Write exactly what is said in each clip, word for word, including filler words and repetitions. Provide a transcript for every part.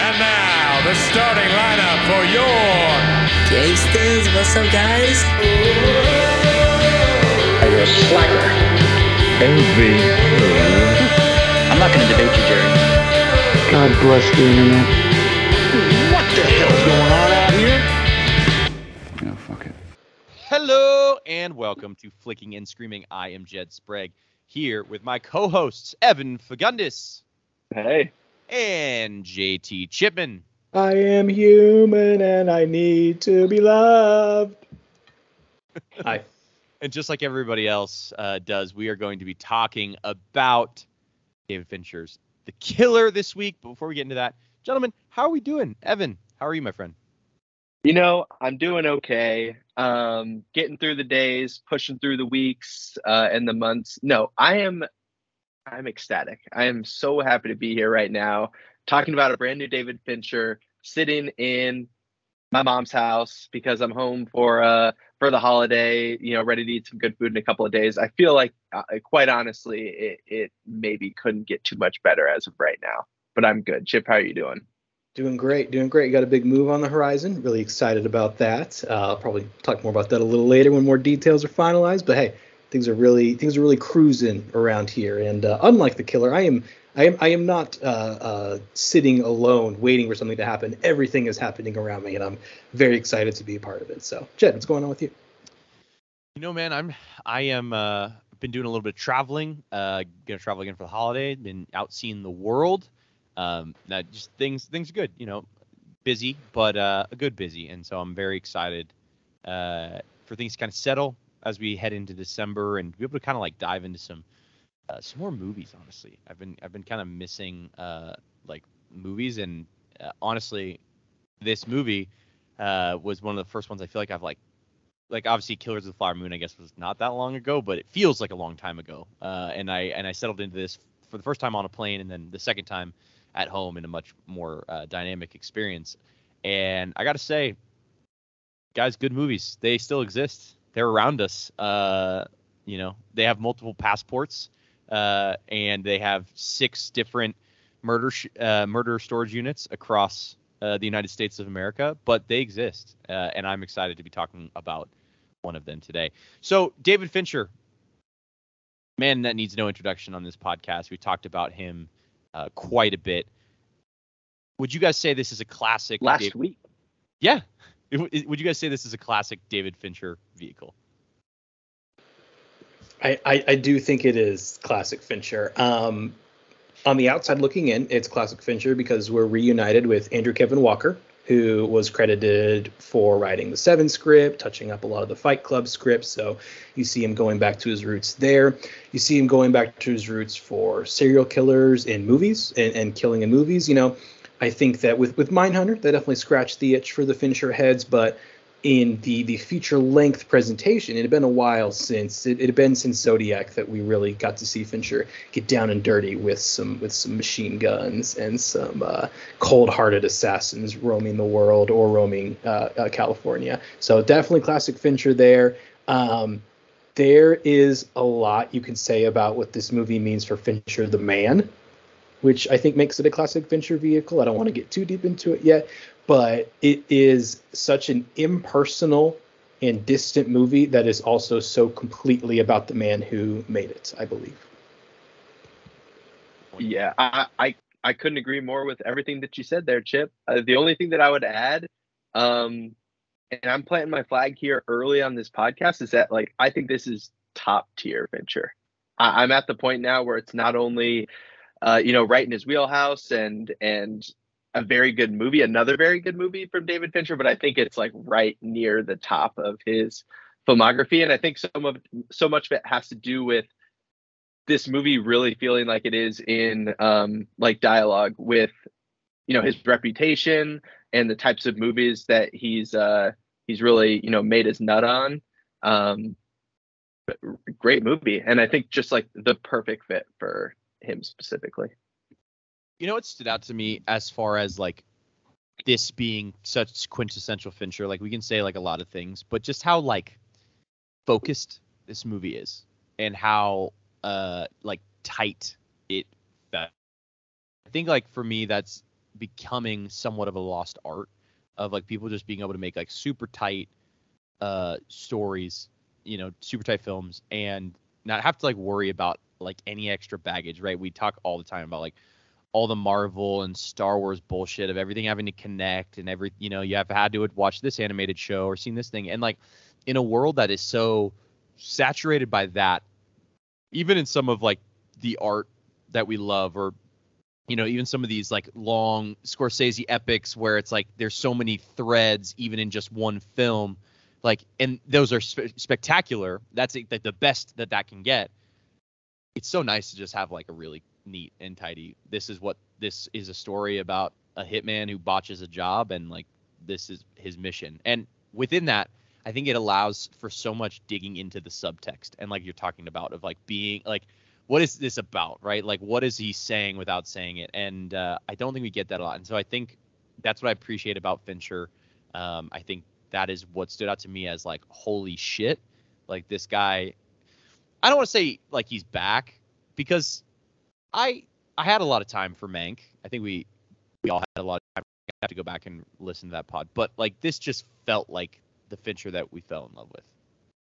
And now, the starting lineup for your... Gangsters, what's up, guys? Are you a slacker? L V. I'm not going to debate you, Jerry. God bless the internet. What the hell's going on out here? Yeah, fuck it. Hello and welcome to Flicking and Screaming. I am Jed Sprague, here with my co-hosts Evan Fagundis. Hey. And J T Chipman. I am human and I need to be loved. Hi. And just like everybody else uh, does, we are going to be talking about David Fincher's The Killer this week. But before we get into that, gentlemen, how are we doing? Evan, how are you, my friend? You know, I'm doing okay. Um, getting through the days, pushing through the weeks uh, and the months. No, I am I'm ecstatic. I am so happy to be here right now, talking about a brand new David Fincher, sitting in my mom's house because I'm home for uh for the holiday, you know, ready to eat some good food in a couple of days. I feel like, uh, quite honestly, it, it maybe couldn't get too much better as of right now. But I'm good. Chip, how are you doing? Doing great, doing great. You got a big move on the horizon. Really excited about that. Uh, I'll probably talk more about that a little later when more details are finalized. But hey, things are really things are really cruising around here. And uh, unlike The Killer, I am I am I am not uh, uh, sitting alone waiting for something to happen. Everything is happening around me, and I'm very excited to be a part of it. So, Jed, what's going on with you? You know, man, I'm I am uh, been doing a little bit of traveling. Uh, gonna travel again for the holiday. Been out seeing the world. Um, now just things things are good. You know, busy, but uh, a good busy, and so I'm very excited uh, for things to kind of settle as we head into December and be able to kind of like dive into some uh, some more movies. Honestly, I've been I've been kind of missing uh, like movies, and uh, honestly, this movie uh, was one of the first ones I feel like I've like like obviously Killers of the Flower Moon I guess was not that long ago, but it feels like a long time ago. Uh, and I and I settled into this for the first time on a plane, and then the second time at home in a much more uh, dynamic experience. And I got to say, guys, good movies. They still exist. They're around us. Uh, you know, they have multiple passports, uh, and they have six different murder sh- uh, murder storage units across uh, the United States of America, but they exist. Uh, and I'm excited to be talking about one of them today. So David Fincher, man that needs no introduction on this podcast. We talked about him uh, quite a bit. Would you guys say this is a classic? Last David- week. Yeah. Would you guys say this is a classic David Fincher vehicle? I, I, I do think it is classic Fincher. Um, on the outside looking in, it's classic Fincher because we're reunited with Andrew Kevin Walker, who was credited for writing the Seven script, touching up a lot of the Fight Club scripts. So you see him going back to his roots there. You see him going back to his roots for serial killers in movies and, and killing in movies. You know, I think that with, with Mindhunter, they definitely scratched the itch for the Fincher heads, but in the the feature length presentation, it had been a while since it, it had been since Zodiac that we really got to see Fincher get down and dirty with some with some machine guns and some uh, cold-hearted assassins roaming the world or roaming uh, uh, California. So definitely classic Fincher there. Um, there is a lot you can say about what this movie means for Fincher the man, which I think makes it a classic Fincher vehicle. I don't want to get too deep into it yet, but it is such an impersonal and distant movie that is also so completely about the man who made it, I believe. Yeah, I, I, I couldn't agree more with everything that you said there, Chip. Uh, the only thing that I would add, um, and I'm planting my flag here early on this podcast, is that like I think this is top tier Fincher. I, I'm at the point now where it's not only uh, you know, right in his wheelhouse and and a very good movie, another very good movie from David Fincher, but I think it's like right near the top of his filmography. And I think some of so much of it has to do with this movie really feeling like it is in um, like dialogue with, you know, his reputation and the types of movies that he's uh, he's really, you know, made his nut on. Um, great movie. And I think just like the perfect fit for him specifically. You know what stood out to me as far as like this being such quintessential Fincher? Like we can say like a lot of things, but just how like focused this movie is and how uh like tight it felt. I think like for me that's becoming somewhat of a lost art of like people just being able to make like super tight uh stories, you know, super tight films and not have to like worry about like any extra baggage, right? We talk all the time about like all the Marvel and Star Wars bullshit of everything having to connect and every, you know, you have had to watch this animated show or seen this thing. And like in a world that is so saturated by that, even in some of like the art that we love, or, you know, even some of these like long Scorsese epics where it's like there's so many threads even in just one film, like, and those are spe- spectacular. That's like the best that that can get. It's so nice to just have like a really neat and tidy, this is what this is, a story about a hitman who botches a job and like this is his mission. And within that, I think it allows for so much digging into the subtext and like you're talking about of like being like, what is this about, right? Like what is he saying without saying it? And uh, I don't think we get that a lot. And so I think that's what I appreciate about Fincher. Um, I think that is what stood out to me as like, holy shit, like this guy, I don't want to say like he's back, because I I had a lot of time for Mank. I think we we all had a lot of time. I have to go back and listen to that pod. But like this just felt like the Fincher that we fell in love with.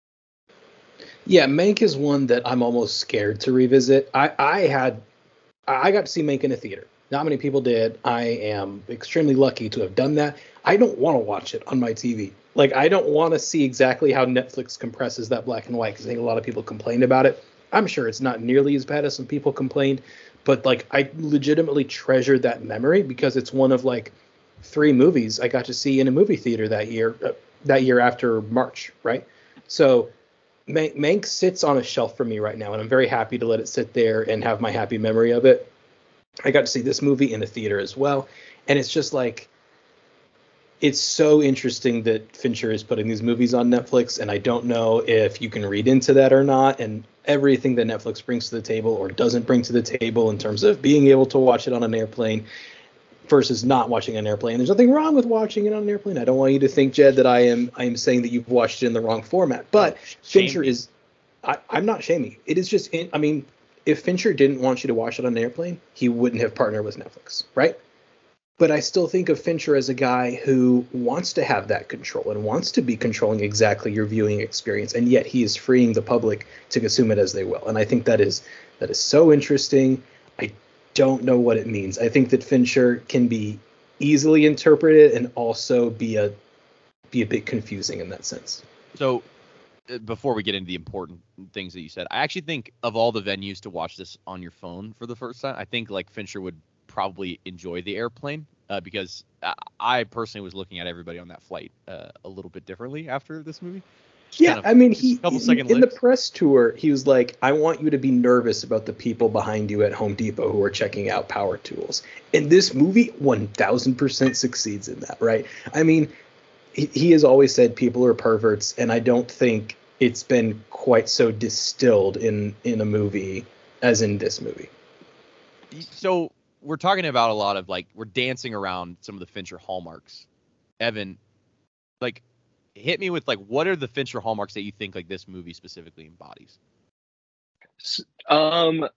Yeah, Mank is one that I'm almost scared to revisit. I, I had I got to see Mank in a theater. Not many people did. I am extremely lucky to have done that. I don't want to watch it on my T V. Like, I don't want to see exactly how Netflix compresses that black and white, because I think a lot of people complained about it. I'm sure it's not nearly as bad as some people complained, but like I legitimately treasure that memory because it's one of like three movies I got to see in a movie theater that year, uh, that year after March, right? So Mank, Mank sits on a shelf for me right now, and I'm very happy to let it sit there and have my happy memory of it. I got to see this movie in the theater as well, and it's just like, it's so interesting that Fincher is putting these movies on Netflix, and I don't know if you can read into that or not, and everything that Netflix brings to the table or doesn't bring to the table in terms of being able to watch it on an airplane versus not watching an airplane. There's nothing wrong with watching it on an airplane. I don't want you to think, Jed, that I am I am saying that you've watched it in the wrong format, but Fincher is, I, I'm not shaming. It is just, in, I mean, if Fincher didn't want you to watch it on an airplane, he wouldn't have partnered with Netflix, right? But I still think of Fincher as a guy who wants to have that control and wants to be controlling exactly your viewing experience, and yet he is freeing the public to consume it as they will. And I think that is that is so interesting. I don't know what it means. I think that Fincher can be easily interpreted and also be a be a bit confusing in that sense. So uh, before we get into the important things that you said, I actually think of all the venues to watch this on your phone for the first time, I think like Fincher would probably enjoy the airplane uh, because I, I personally was looking at everybody on that flight uh, a little bit differently after this movie. Just yeah, kind of, I mean, he couple in, second in the licks. press tour, he was like, I want you to be nervous about the people behind you at Home Depot who are checking out power tools. And this movie one thousand percent succeeds in that, right? I mean, he, he has always said people are perverts, and I don't think it's been quite so distilled in, in a movie as in this movie. So we're talking about a lot of like, we're dancing around some of the Fincher hallmarks. Evan, like, hit me with like, what are the Fincher hallmarks that you think like this movie specifically embodies? Um,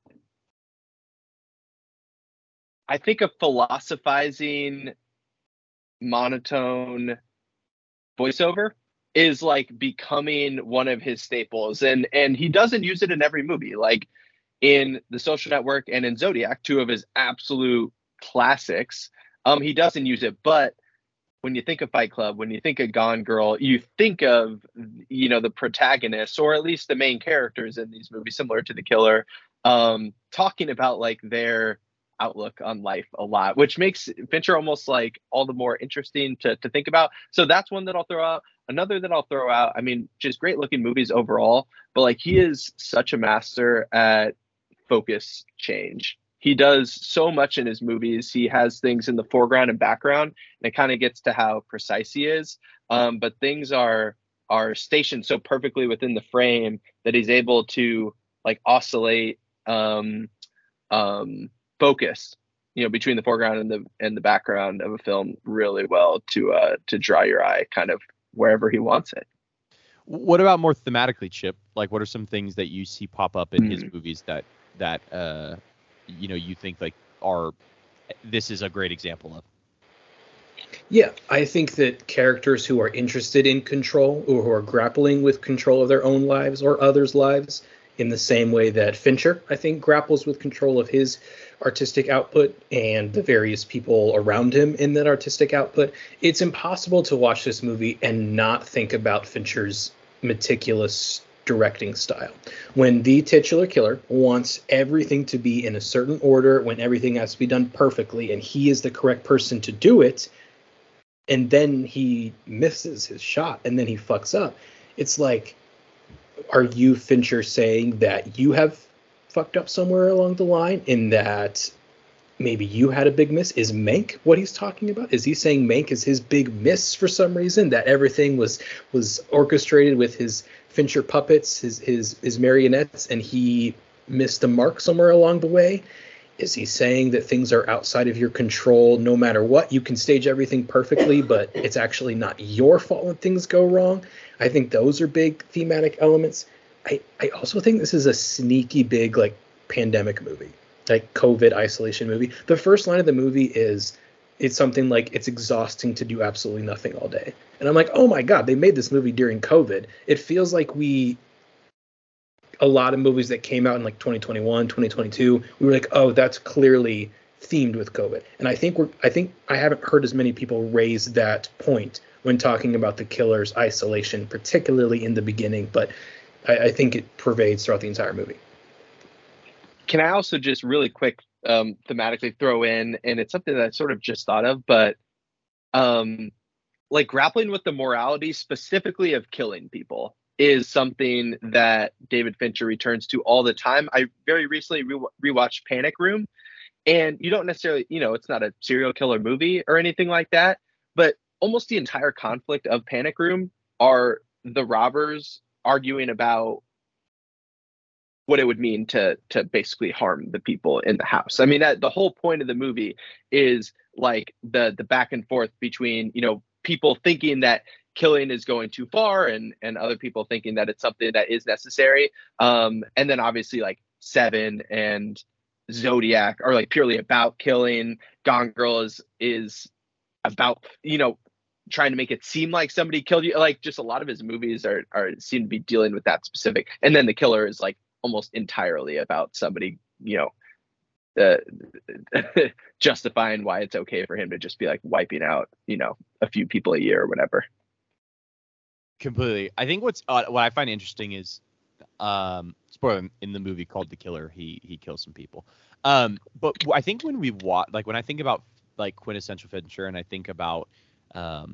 I think a philosophizing, monotone voiceover is like becoming one of his staples, and and he doesn't use it in every movie. Like in The Social Network and in Zodiac, two of his absolute classics, um, he doesn't use it. But when you think of Fight Club, when you think of Gone Girl, you think of, you know, the protagonists, or at least the main characters in these movies, similar to The Killer, um, talking about like their outlook on life a lot, which makes Fincher almost like all the more interesting to, to think about. So that's one that I'll throw out. Another that I'll throw out, I mean, just great looking movies overall, but like he is such a master at focus change. He does so much in his movies. He has things in the foreground and background, and it kind of gets to how precise he is. Um, but things are are stationed so perfectly within the frame that he's able to like oscillate um, um, focus, you know, between the foreground and the and the background of a film really well to uh, to draw your eye kind of wherever he wants it. What about more thematically, Chip? Like, what are some things that you see pop up in Mm. his movies that that uh, you know, you think like are this is a great example of. Yeah, I think that characters who are interested in control or who are grappling with control of their own lives or others' lives in the same way that Fincher, I think, grapples with control of his artistic output and the various people around him in that artistic output, it's impossible to watch this movie and not think about Fincher's meticulous directing style. When the titular killer wants everything to be in a certain order, when everything has to be done perfectly, and he is the correct person to do it, and then he misses his shot, and then he fucks up. It's like, are you, Fincher, saying that you have fucked up somewhere along the line, in that maybe you had a big miss? Is Mank what he's talking about? Is he saying Mank is his big miss for some reason, that everything was was orchestrated with his Fincher puppets, his his his marionettes, and he missed the mark somewhere along the way? Is he saying that things are outside of your control no matter what? You can stage everything perfectly, but it's actually not your fault when things go wrong. I think those are big thematic elements. I, I also think this is a sneaky big like pandemic movie, like COVID isolation movie. The first line of the movie is, it's something like, it's exhausting to do absolutely nothing all day. And I'm like, oh my God, they made this movie during COVID. It feels like we, a lot of movies that came out in like twenty twenty-one, twenty twenty-two, we were like, oh, that's clearly themed with COVID. And I think we're, I think I haven't heard as many people raise that point when talking about the killer's isolation, particularly in the beginning, but I, I think it pervades throughout the entire movie. Can I also just really quick um, thematically throw in, and it's something that I sort of just thought of, but um, like grappling with the morality specifically of killing people is something that David Fincher returns to all the time. I very recently re- rewatched Panic Room, and you don't necessarily, you know, it's not a serial killer movie or anything like that, but almost the entire conflict of Panic Room are the robbers arguing about what it would mean to to basically harm the people in the house. I mean, that the whole point of the movie is like the the back and forth between, you know, people thinking that killing is going too far, and and other people thinking that it's something that is necessary. Um, and then obviously like Seven and Zodiac are like purely about killing. Gone Girl is is about, you know, trying to make it seem like somebody killed you. Like, just a lot of his movies are are seem to be dealing with that specific. And then The Killer is like almost entirely about somebody, you know, uh, justifying why it's okay for him to just be like wiping out, you know, a few people a year or whatever. Completely. I think what's uh, what I find interesting is, um, spoiler, in the movie called The Killer, he he kills some people. Um, but I think when we watch, like when I think about like quintessential Fincher, and I think about, um,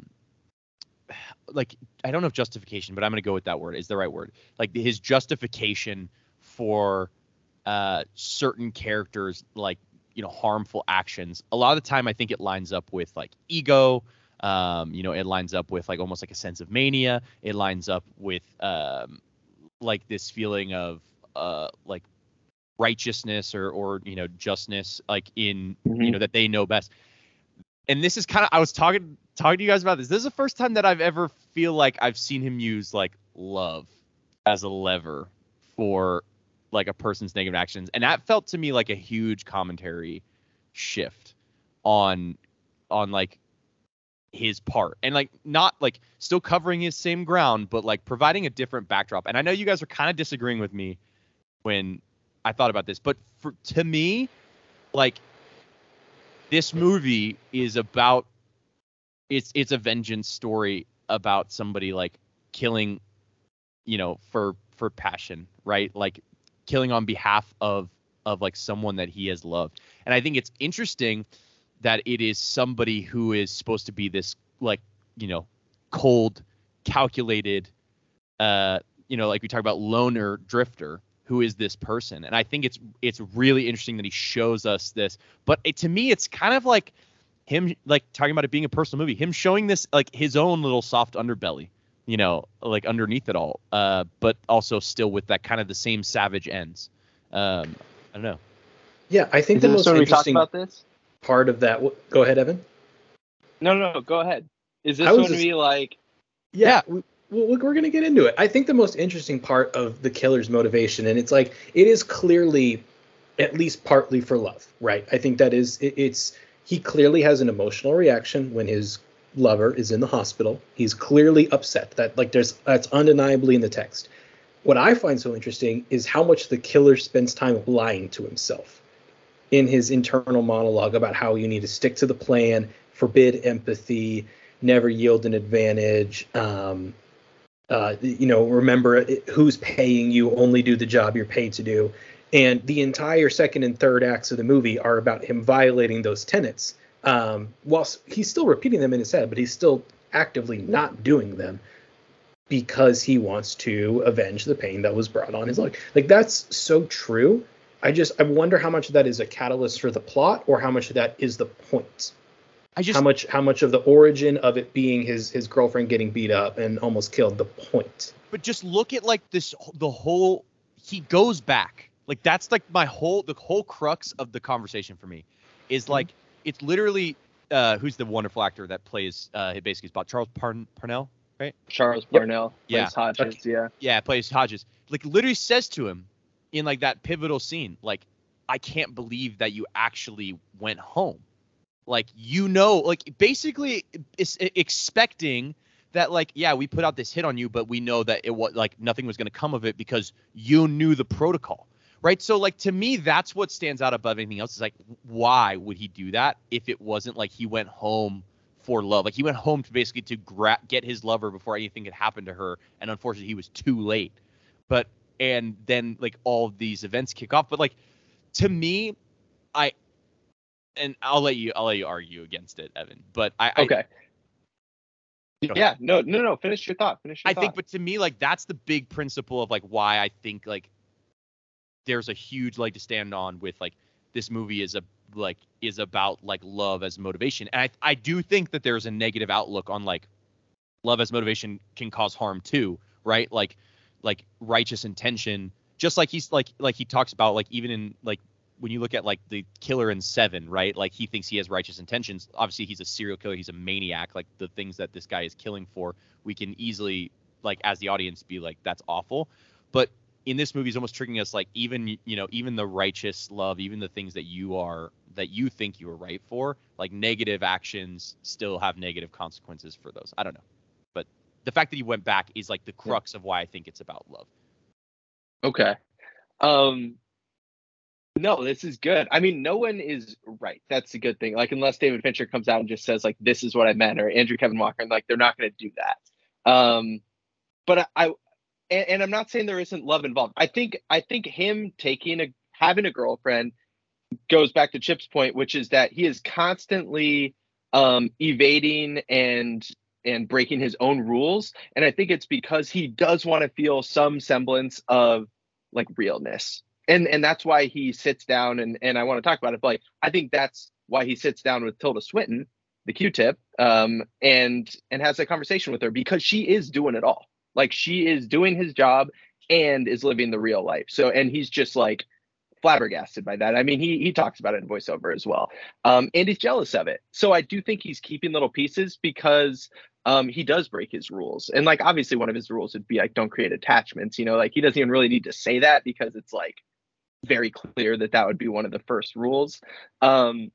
like I don't know if justification, but I'm gonna go with that word is the right word. Like his justification for uh, certain characters, like, you know, harmful actions. A lot of the time, I think it lines up with like ego. Um, you know, it lines up with like almost like a sense of mania. It lines up with um, like this feeling of uh, like righteousness or or you know justness, like in mm-hmm. you know that they know best. And this is kind of I was talking talking to you guys about this. This is the first time that I've ever feel like I've seen him use like love as a lever for like a person's negative actions, and that felt to me like a huge commentary shift on on like his part, and like not like still covering his same ground, but like providing a different backdrop. And I know you guys are kind of disagreeing with me when I thought about this, but for to me, like this movie is about it's it's a vengeance story about somebody like killing, you know, for for passion, right? Like killing on behalf of of like someone that he has loved. And I think it's interesting that it is somebody who is supposed to be this like, you know, cold, calculated, uh, you know, like we talk about loner drifter, who is this person. And I think it's it's really interesting that he shows us this. But it, to me, it's kind of like him like talking about it being a personal movie, him showing this like his own little soft underbelly, you know, like underneath it all, uh, but also still with that kind of the same savage ends. Um, I don't know. Yeah, I think Is the this most when we interesting talk about this? part of that. Go ahead, Evan. No, no, no. Go ahead. Is this I was going to just- be like? Yeah, we, well, we're going to get into it. I think the most interesting part of the killer's motivation, and it's like it is clearly at least partly for love, right? I think that is it, it's he clearly has an emotional reaction when his lover is in the hospital. He's clearly upset. That like there's that's undeniably in the text. What I find so interesting is how much the killer spends time lying to himself in his internal monologue about how you need to stick to the plan, forbid empathy, never yield an advantage. Um, uh, you know, remember who's paying you, only do the job you're paid to do. And the entire second and third acts of the movie are about him violating those tenets. Um, whilst he's still repeating them in his head, but he's still actively not doing them because he wants to avenge the pain that was brought on his life. Like, that's so true. I just, I wonder how much of that is a catalyst for the plot or how much of that is the point. I just, how much, how much of the origin of it being his, his girlfriend getting beat up and almost killed, the point. But just look at like this, the whole, he goes back. Like, that's like my whole, the whole crux of the conversation for me is like, mm-hmm. It's literally, uh, who's the wonderful actor that plays, uh, basically about Charles Parn- Parnell, right? Charles Parnell yep. plays yeah. Hodges, yeah. Yeah, plays Hodges. Like, literally says to him in like that pivotal scene, like, I can't believe that you actually went home. Like, you know, like basically it's expecting that, like, yeah, we put out this hit on you, but we know that it was like nothing was going to come of it because you knew the protocol. Right. So, like, to me, that's what stands out above anything else is like, why would he do that if it wasn't like he went home for love? Like, he went home to basically to gra- get his lover before anything could happen to her. And unfortunately, he was too late. But and then like all of these events kick off. But like, to me, I and I'll let you I'll let you argue against it, Evan. But I. OK. I, yeah, no, no, no. Finish your thought. Finish your I thought. think. But to me, like, that's the big principle of like why I think like. There's a huge leg to stand on with like this movie is a like is about like love as motivation. And I, I do think that there's a negative outlook on like love as motivation can cause harm too. Right. Like like righteous intention, just like he's like like he talks about like even in like when you look at like the killer in Seven. Right. Like he thinks he has righteous intentions. Obviously, he's a serial killer. He's a maniac. Like the things that this guy is killing for, we can easily like as the audience be like, that's awful. But in this movie is almost tricking us, like even, you know, even the righteous love, even the things that you are, that you think you are right for, like negative actions still have negative consequences for those. I don't know. But the fact that he went back is like the crux of why I think it's about love. Okay. Um, no, this is good. I mean, no one is right. That's a good thing. Like, unless David Fincher comes out and just says like, this is what I meant, or Andrew Kevin Walker, and like, they're not going to do that. Um, but I, I And, and I'm not saying there isn't love involved. I think I think him taking a having a girlfriend goes back to Chip's point, which is that he is constantly um, evading and and breaking his own rules. And I think it's because he does want to feel some semblance of like realness. And and that's why he sits down and and I want to talk about it. But like, I think that's why he sits down with Tilda Swinton, the Q-tip, um, and and has a conversation with her because she is doing it all. Like, she is doing his job and is living the real life. So, and he's just like flabbergasted by that. I mean, he he talks about it in voiceover as well. Um, and he's jealous of it. So I do think he's keeping little pieces because um, he does break his rules. And like, obviously one of his rules would be like, don't create attachments, you know, like he doesn't even really need to say that because it's like very clear that that would be one of the first rules. Um,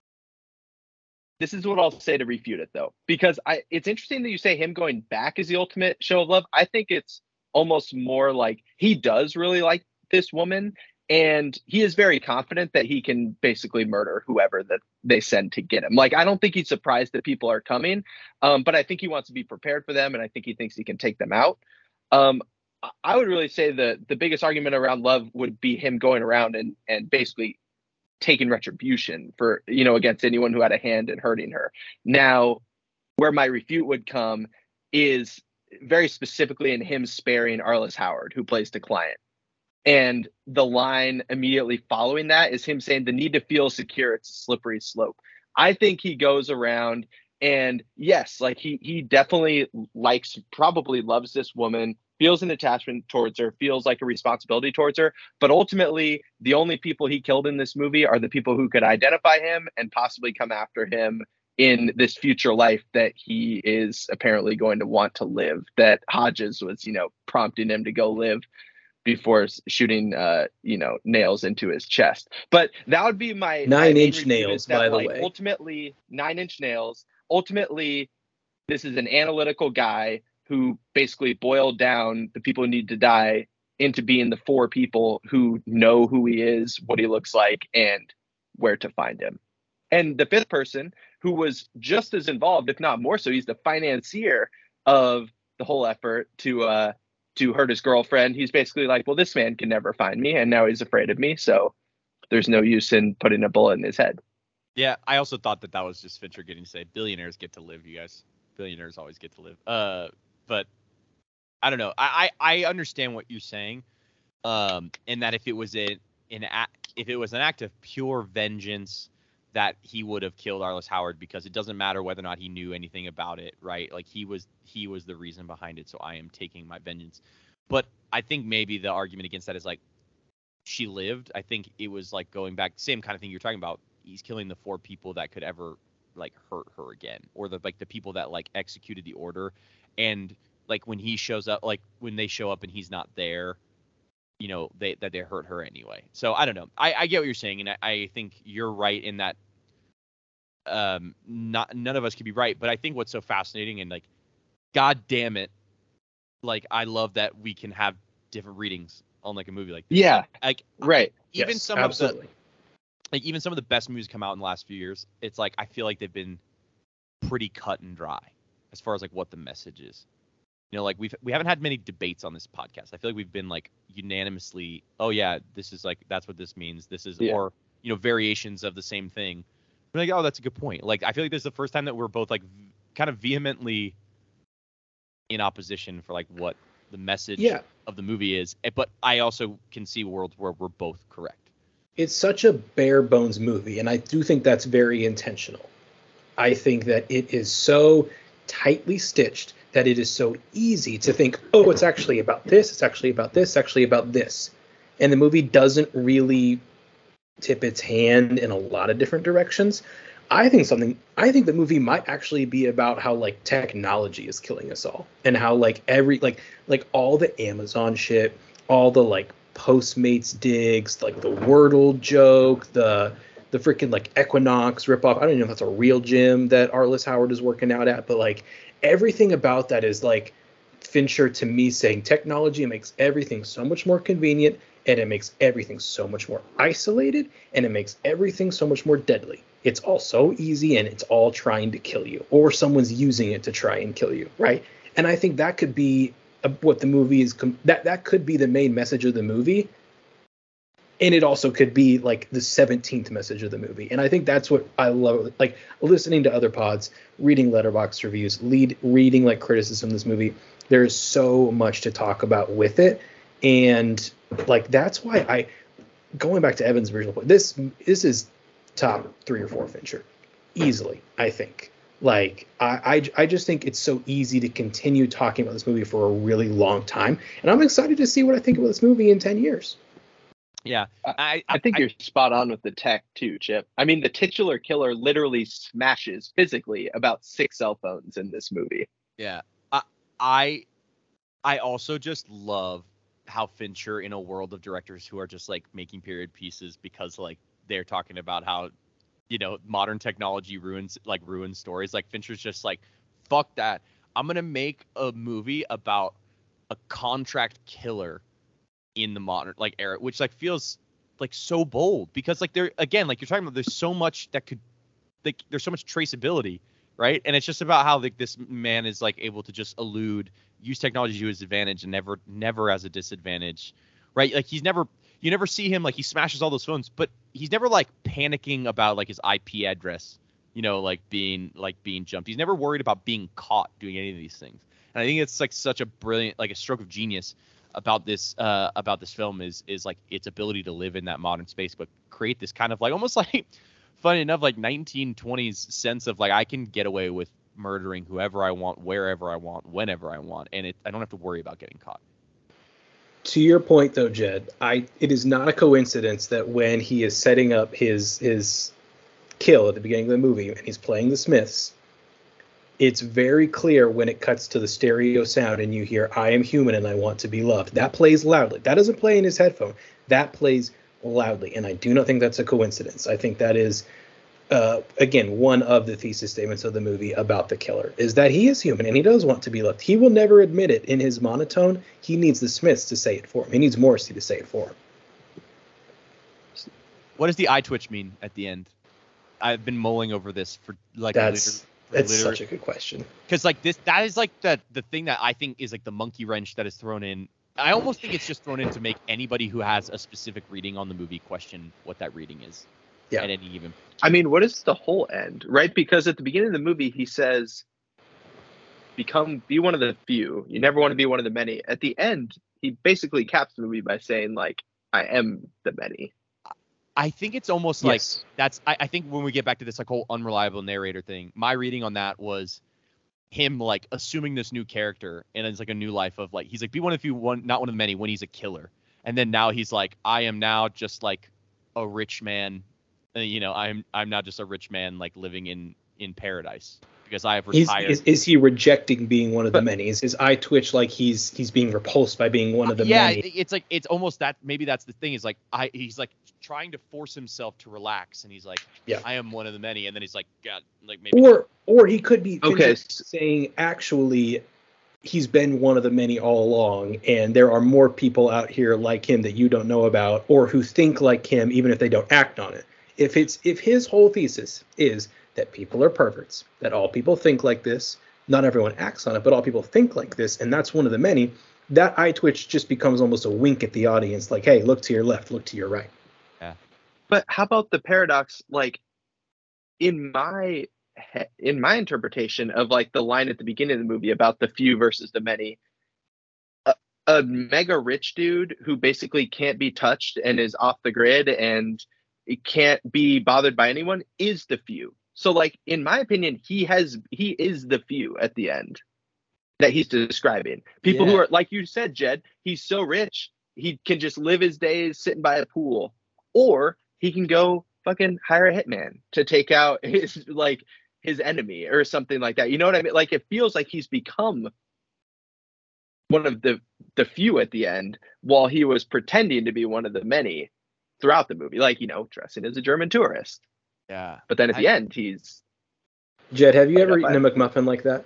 This is what I'll say to refute it, though, because I it's interesting that you say him going back is the ultimate show of love. I think it's almost more like he does really like this woman, and he is very confident that he can basically murder whoever that they send to get him. Like, I don't think he's surprised that people are coming, um, but I think he wants to be prepared for them, and I think he thinks he can take them out. Um, I would really say that the biggest argument around love would be him going around and and basically taking retribution for, you know, against anyone who had a hand in hurting her. Now, where my refute would come is very specifically in him sparing Arliss Howard, who plays the client. And the line immediately following that is him saying the need to feel secure. It's a slippery slope. I think he goes around and yes, like he, he definitely likes, probably loves this woman, feels an attachment towards her, feels like a responsibility towards her. But ultimately, the only people he killed in this movie are the people who could identify him and possibly come after him in this future life that he is apparently going to want to live, that Hodges was, you know, prompting him to go live before s- shooting, uh, you know, nails into his chest. But that would be my my Nine main inch review nails, is that, by the like, way. ultimately, nine inch nails. Ultimately, this is an analytical guy who basically boiled down the people who need to die into being the four people who know who he is, what he looks like, and where to find him. And the fifth person, who was just as involved, if not more so, he's the financier of the whole effort to uh, to hurt his girlfriend. He's basically like, well, this man can never find me, and now he's afraid of me, so there's no use in putting a bullet in his head. Yeah, I also thought that that was just Fincher getting to say, billionaires get to live, you guys. Billionaires always get to live. Uh, but I don't know. I, I, I understand what you're saying, um, and that if it was a, an act, if it was an act of pure vengeance, that he would have killed Arliss Howard, because it doesn't matter whether or not he knew anything about it, right? Like he was he was the reason behind it, so I am taking my vengeance. But I think maybe the argument against that is like, she lived. I think it was like going back, same kind of thing you're talking about. He's killing the four people that could ever like hurt her again, or the like the people that like executed the order. And like when he shows up, like when they show up and he's not there, you know, they that they hurt her anyway. So I don't know. I, I get what you're saying, and I, I think you're right in that. Um, not none of us could be right, but I think what's so fascinating and like, God damn it, like I love that we can have different readings on like a movie like this. Yeah, Like right. even Yes, some absolutely. of the like even some of the best movies come out in the last few years. It's like I feel like they've been pretty cut and dry as far as like what the message is. You know, like we've we haven't had many debates on this podcast. I feel like we've been like unanimously, oh yeah, this is like that's what this means. This is Yeah. or you know variations of the same thing. We're like, oh, that's a good point. Like I feel like this is the first time that we're both like v- kind of vehemently in opposition for like what the message Yeah. of the movie is. Eh, But I also can see worlds where we're both correct. It's such a bare bones movie, and I do think that's very intentional. I think that it is so tightly stitched that it is so easy to think, oh, it's actually about this, it's actually about this, it's actually about this. And the movie doesn't really tip its hand in a lot of different directions. I think something I think the movie might actually be about how like technology is killing us all, and how like every like like all the Amazon shit, all the like Postmates digs, like the Wordle joke, the the freaking like Equinox ripoff. I don't even know if that's a real gym that Arliss Howard is working out at, but like everything about that is like Fincher to me saying technology makes everything so much more convenient, and it makes everything so much more isolated, and it makes everything so much more deadly. It's all so easy, and it's all trying to kill you, or someone's using it to try and kill you, right? And I think that could be a, what the movie is. Com- that that could be the main message of the movie, and it also could be like the seventeenth message of the movie. And I think that's what I love, like listening to other pods, reading Letterboxd reviews, lead reading like criticism of this movie. There's so much to talk about with it, and like that's why I, going back to Evan's original point, this this is top three or four Fincher, easily. I think. Like I, I I just think it's so easy to continue talking about this movie for a really long time, and I'm excited to see what I think about this movie in ten years. Yeah, I I think you're spot on with the tech too, Chip. I mean, the titular killer literally smashes physically about six cell phones in this movie. Yeah, I, I, I also just love how Fincher, in a world of directors who are just like making period pieces because like they're talking about how, you know, modern technology ruins like ruins stories. Like Fincher's just like, fuck that. I'm gonna make a movie about a contract killer in the modern like era, which like feels like so bold because like there again, like you're talking about, there's so much that could like there's so much traceability. Right. And it's just about how like this man is like able to just elude, use technology to his advantage and never, never as a disadvantage. Right. Like he's never, you never see him like he smashes all those phones, but he's never like panicking about like his I P address, you know, like being like being jumped. He's never worried about being caught doing any of these things. And I think it's like such a brilliant, like a stroke of genius about this, uh, about this film is, is like its ability to live in that modern space, but create this kind of like almost like, funny enough, like nineteen twenties sense of like I can get away with murdering whoever I want, wherever I want, whenever I want, and it I don't have to worry about getting caught. To your point, though, Jed, I it is not a coincidence that when he is setting up his his kill at the beginning of the movie and he's playing the Smiths, it's very clear when it cuts to the stereo sound and you hear "I am human and I want to be loved." That plays loudly. That doesn't play in his headphone. That plays loudly, and I do not think that's a coincidence. I think that is, uh, again, one of the thesis statements of the movie about the killer is that he is human and he does want to be loved. He will never admit it in his monotone. He needs the Smiths to say it for him. He needs Morrissey to say it for him. What does the eye twitch mean at the end? I've been mulling over this for like that's liter- that's liter- such a good question. Because like this, that is like the the thing that I think is like the monkey wrench that is thrown in. I almost think it's just thrown in to make anybody who has a specific reading on the movie question what that reading is. Yeah. At any given. I mean, what is the whole end, right? Because at the beginning of the movie, he says, "Become, be one of the few. You never want to be one of the many." At the end, he basically caps the movie by saying, like, "I am the many." I think it's almost like Yes. that's. I, I think when we get back to this like whole unreliable narrator thing, my reading on that was him like assuming this new character and it's like a new life of like he's like be one of the few, one not one of the many when he's a killer, and then now he's like I am now just like a rich man, uh, you know I'm I'm now just a rich man like living in in paradise because I have He's, retired. is, is he rejecting being one of the But- many? Is his eye twitch like he's he's being repulsed by being one of the yeah, many? it- it's like it's almost that maybe that's the thing is like I he's like trying to force himself to relax and he's like Yeah. I am one of the many and then he's like God like maybe Or or he could be Okay. Fincher saying actually he's been one of the many all along, and there are more people out here like him that you don't know about, or who think like him even if they don't act on it. If it's if his whole thesis is that people are perverts, that all people think like this, not everyone acts on it, but all people think like this, and that's one of the many, that eye twitch just becomes almost a wink at the audience, like, hey, look to your left, look to your right. But how about the paradox? Like, in my he- in my interpretation of like the line at the beginning of the movie about the few versus the many, a, a mega rich dude who basically can't be touched and is off the grid and it can't be bothered by anyone is the few. So, like, in my opinion, he has he is the few at the end that he's describing. People who Yeah. are, like you said, Jed, he's so rich he can just live his days sitting by a pool, or he can go fucking hire a hitman to take out his like his enemy or something like that. You know what I mean? Like, it feels like he's become one of the the few at the end while he was pretending to be one of the many throughout the movie, like, you know, dressing as a German tourist. yeah But then at the I- end, he's Jed, have you I ever got eaten a McMuffin like that?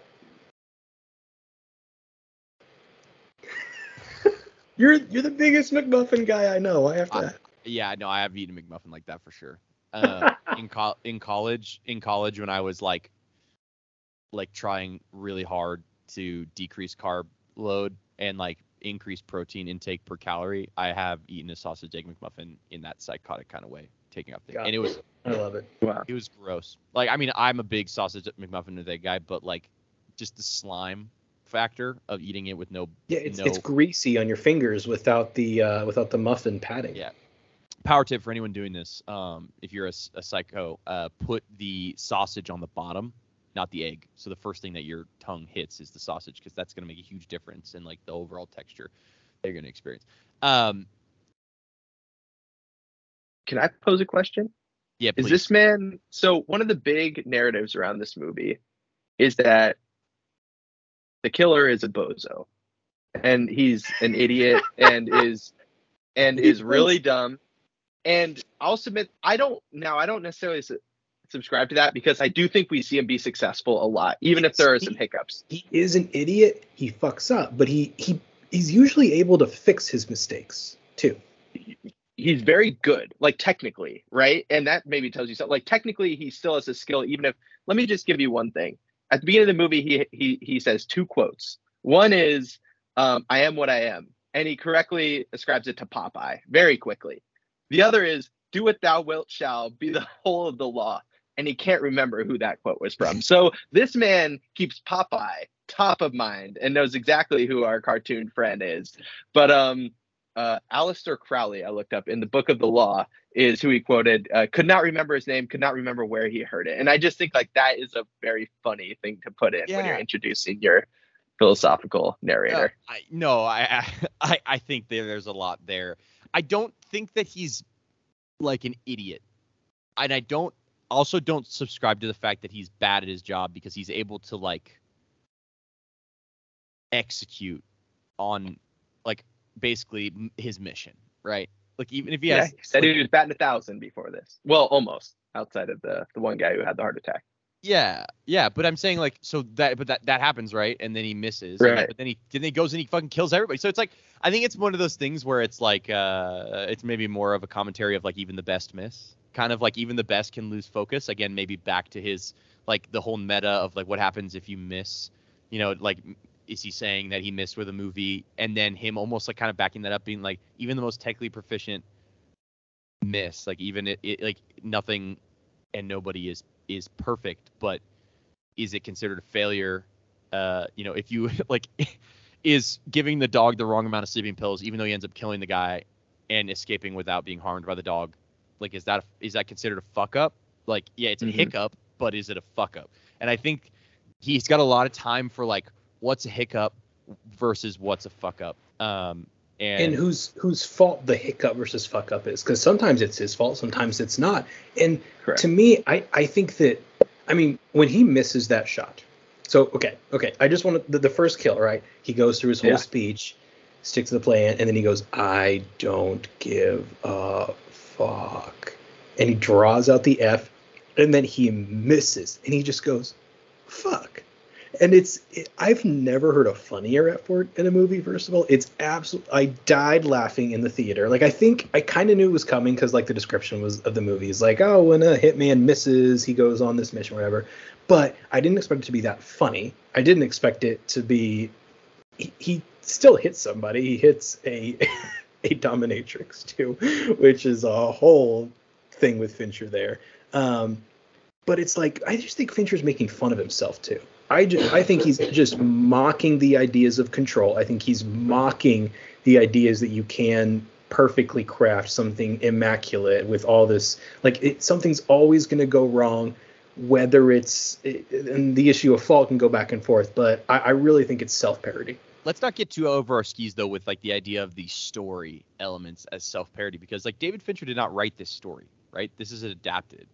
you're you're the biggest McMuffin guy I know. I have to. I- Yeah, no, I have eaten a McMuffin like that for sure. Uh, in co- in college, in college when I was like, like trying really hard to decrease carb load and like increase protein intake per calorie, I have eaten a sausage egg McMuffin in that psychotic kind of way, taking up things, Got and it was I love it. wow. it was gross. Like, I mean, I'm a big sausage McMuffin with that guy, but like, just the slime factor of eating it with no Yeah, it's no it's greasy on your fingers without the uh, without the muffin padding. Yeah. Power tip for anyone doing this, um, if you're a, s- a psycho, uh, put the sausage on the bottom, not the egg. So the first thing that your tongue hits is the sausage, because that's going to make a huge difference in like the overall texture that you're going to experience. Um, Can I pose a question? yeah, Is please. this man, so one of the big narratives around this movie is that the killer is a bozo and he's an idiot and is and is really dumb. And I'll submit, I don't now I don't necessarily su- subscribe to that, because I do think we see him be successful a lot, even if there are some hiccups. He is an idiot. He fucks up, but he he he's usually able to fix his mistakes too. He's very good, like technically, right? And that maybe tells you something. Like, technically, he still has a skill, even if, let me just give you one thing. At the beginning of the movie, he he he says two quotes. One is, um, I am what I am. And he correctly ascribes it to Popeye very quickly. The other is, do what thou wilt shall be the whole of the law. And he can't remember who that quote was from. So this man keeps Popeye top of mind and knows exactly who our cartoon friend is. But um, uh, Aleister Crowley, I looked up in the Book of the Law, is who he quoted. Uh, could not remember his name, could not remember where he heard it. And I just think like that is a very funny thing to put in when you're Yeah. introducing your philosophical narrator. Uh, I, no, I, I I think there, there's a lot there. I don't think that he's like an idiot, and I don't also don't subscribe to the fact that he's bad at his job because he's able to like execute on like basically m- his mission, right? Like even if he Yeah, has he said like, he was batting a thousand before this. Well, almost outside of the the one guy who had the heart attack. yeah, yeah, but I'm saying like so that but that that happens, right? And then he misses, and, Right. but then he then he goes and he fucking kills everybody. So it's like I think it's one of those things where it's like uh it's maybe more of a commentary of like even the best miss. Kind of like even the best can lose focus. Again, maybe back to his like the whole meta of like what happens if you miss, you know, like is he saying that he missed with a movie and then him almost like kind of backing that up being like even the most technically proficient miss, like even it, it like nothing and nobody is is perfect, but is it considered a failure? Uh, you know, if you like is giving the dog the wrong amount of sleeping pills, even though he ends up killing the guy and escaping without being harmed by the dog, like is that a, is that considered a fuck up? Like, yeah, it's a Mhm. hiccup, but is it a fuck up? And I think he's got a lot of time for like what's a hiccup versus what's a fuck up. Um, and, And whose whose fault the hiccup versus fuck up is, because sometimes it's his fault, sometimes it's not. And Correct. to me, I I think that I mean when he misses that shot. So okay, okay, I just want to, the, the first kill, right? He goes through his whole Yeah. speech, sticks to the plan, and then he goes, "I don't give a fuck," and he draws out the F, and then he misses, and he just goes, "Fuck." And it's, it, I've never heard a funnier F word in a movie, first of all. It's absolute. I died laughing in the theater. Like, I think I kind of knew it was coming because, like, the description was of the movie is like, oh, when a hitman misses, he goes on this mission, whatever. But I didn't expect it to be that funny. I didn't expect it to be, he, he still hits somebody. He hits a, a dominatrix, too, which is a whole thing with Fincher there. Um, but it's like, I just think Fincher's making fun of himself, too. I, just, I think he's just mocking the ideas of control. I think he's mocking the ideas that you can perfectly craft something immaculate with all this. Like, it, something's always going to go wrong, whether it's it, and the issue of fault can go back and forth. But I, I really think it's self-parody. let's not get too over our skis though with like the idea of the story elements as self-parody, because like David Fincher did not write this story, right? This is adapted.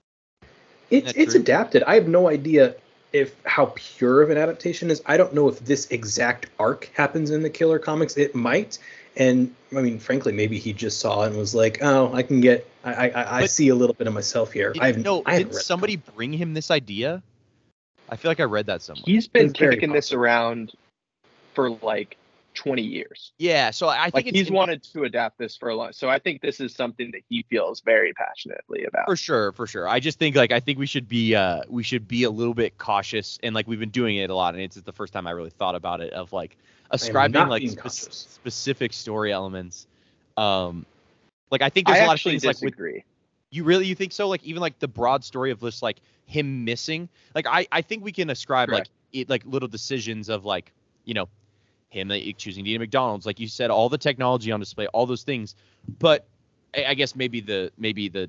It's it's true? adapted. I have no idea if how pure of an adaptation is. I don't know if this exact arc happens in the Killer comics. It might, and I mean, frankly, maybe he just saw it and was like, "Oh, I can get. I I, I But see a little bit of myself here." Did, I haven't. no, I haven't did read somebody bring him this idea? I feel like I read that somewhere. He's been It's very kicking this possible. around for like twenty years. Yeah, so I think Like it's he's in- wanted to adapt this for a long. So I think this is something that he feels very passionately about. For sure, for sure. I just think like I think we should be uh we should be a little bit cautious, and like we've been doing it a lot, and it's the first time I really thought about it of like ascribing not like being spe- cautious. specific story elements. Um, like I think there's I a lot of actually things like with disagree. you really you think so like even like the broad story of just like him missing. Like I I think we can ascribe Correct. like it like little decisions of like you know him like, choosing to eat at McDonald's, like you said, all the technology on display, all those things. But I, I guess maybe the maybe the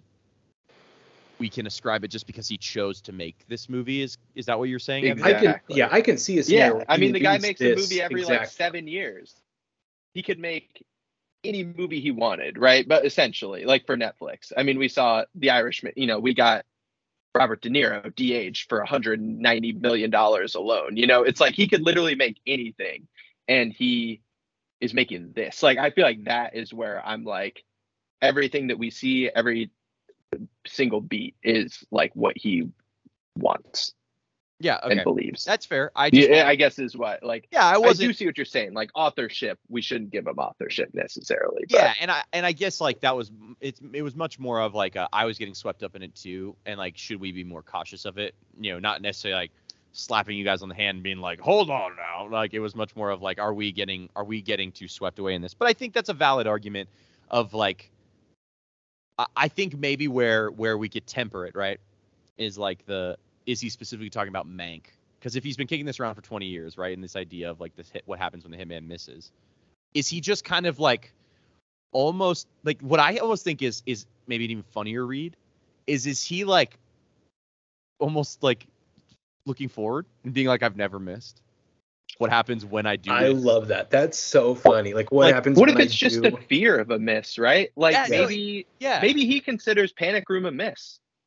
we can ascribe it just because he chose to make this movie. Is is that what you're saying? Evan? I can. Exactly. Yeah, I can see a scenario. Yeah, where I he mean the guy leads makes a this movie every like exact- seven years. He could make any movie he wanted, right? But essentially, like for Netflix, I mean, we saw The Irishman. You know, we got Robert De Niro de-aged for one hundred ninety million dollars alone. You know, it's like he could literally make anything, and he is making this. Like, I feel like that is where I'm like, everything that we see, every single beat is like what he wants Yeah. and Okay. believes. That's fair. I just Yeah, I guess is what like. yeah I I wasn't do see what you're saying. Like authorship, we shouldn't give him authorship necessarily. But yeah, and I and I guess like that was it's it was much more of like a, I was getting swept up in it too, and like should we be more cautious of it? You know, not necessarily like slapping you guys on the hand and being like, hold on now. Like it was much more of like, are we getting are we getting too swept away in this? But I think that's a valid argument of like I, I think maybe where where we could temper it, right, is like the is he specifically talking about Mank? Because if he's been kicking this around for twenty years, right, and this idea of like this hit, what happens when the hitman misses, is he just kind of like almost like what I almost think is is maybe an even funnier read is is he like almost like looking forward and being like, I've never missed. What happens when I do I miss? love that. That's so funny. Like what Like, happens? what when if it's I just do... the fear of a miss, right? Like Yeah, maybe yeah. maybe he considers Panic Room a miss.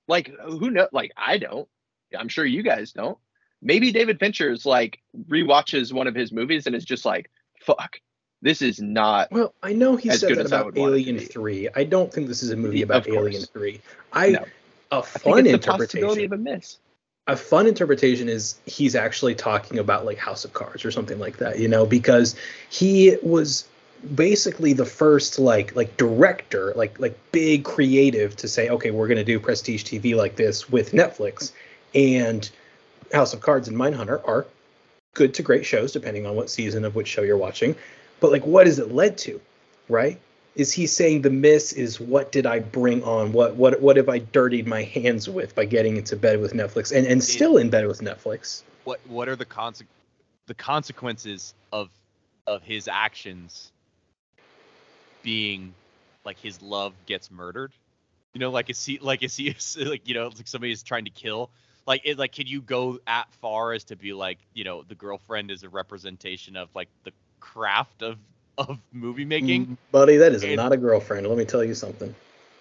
Like, who knows? Like, I don't. I'm sure you guys don't. Maybe David Fincher's like rewatches one of his movies and is just like, fuck, this is not. Well, I know he as said good that as I about would want it to Alien be. three. I don't think this is a movie Yeah, about of course. Alien three. I No. a I fun think it's the possibility interpretation. of a miss. A fun interpretation is he's actually talking about like House of Cards or something like that, you know, because he was basically the first like like director, like like big creative to say, okay, we're going to do prestige T V like this with Netflix. And House of Cards and Mindhunter are good to great shows, depending on what season of which show you're watching. But like, what has it led to, right? Is he saying the miss is what did I bring on? What what what have I dirtied my hands with by getting into bed with Netflix and, and still in bed with Netflix? What what are the conse- the consequences of of his actions being like his love gets murdered? You know, like is he like is he like, you know, like somebody is trying to kill? Like it like can you go at far as to be like, you know, the girlfriend is a representation of like the craft of of movie making? Mm, buddy, that is And- not a girlfriend. Let me tell you something.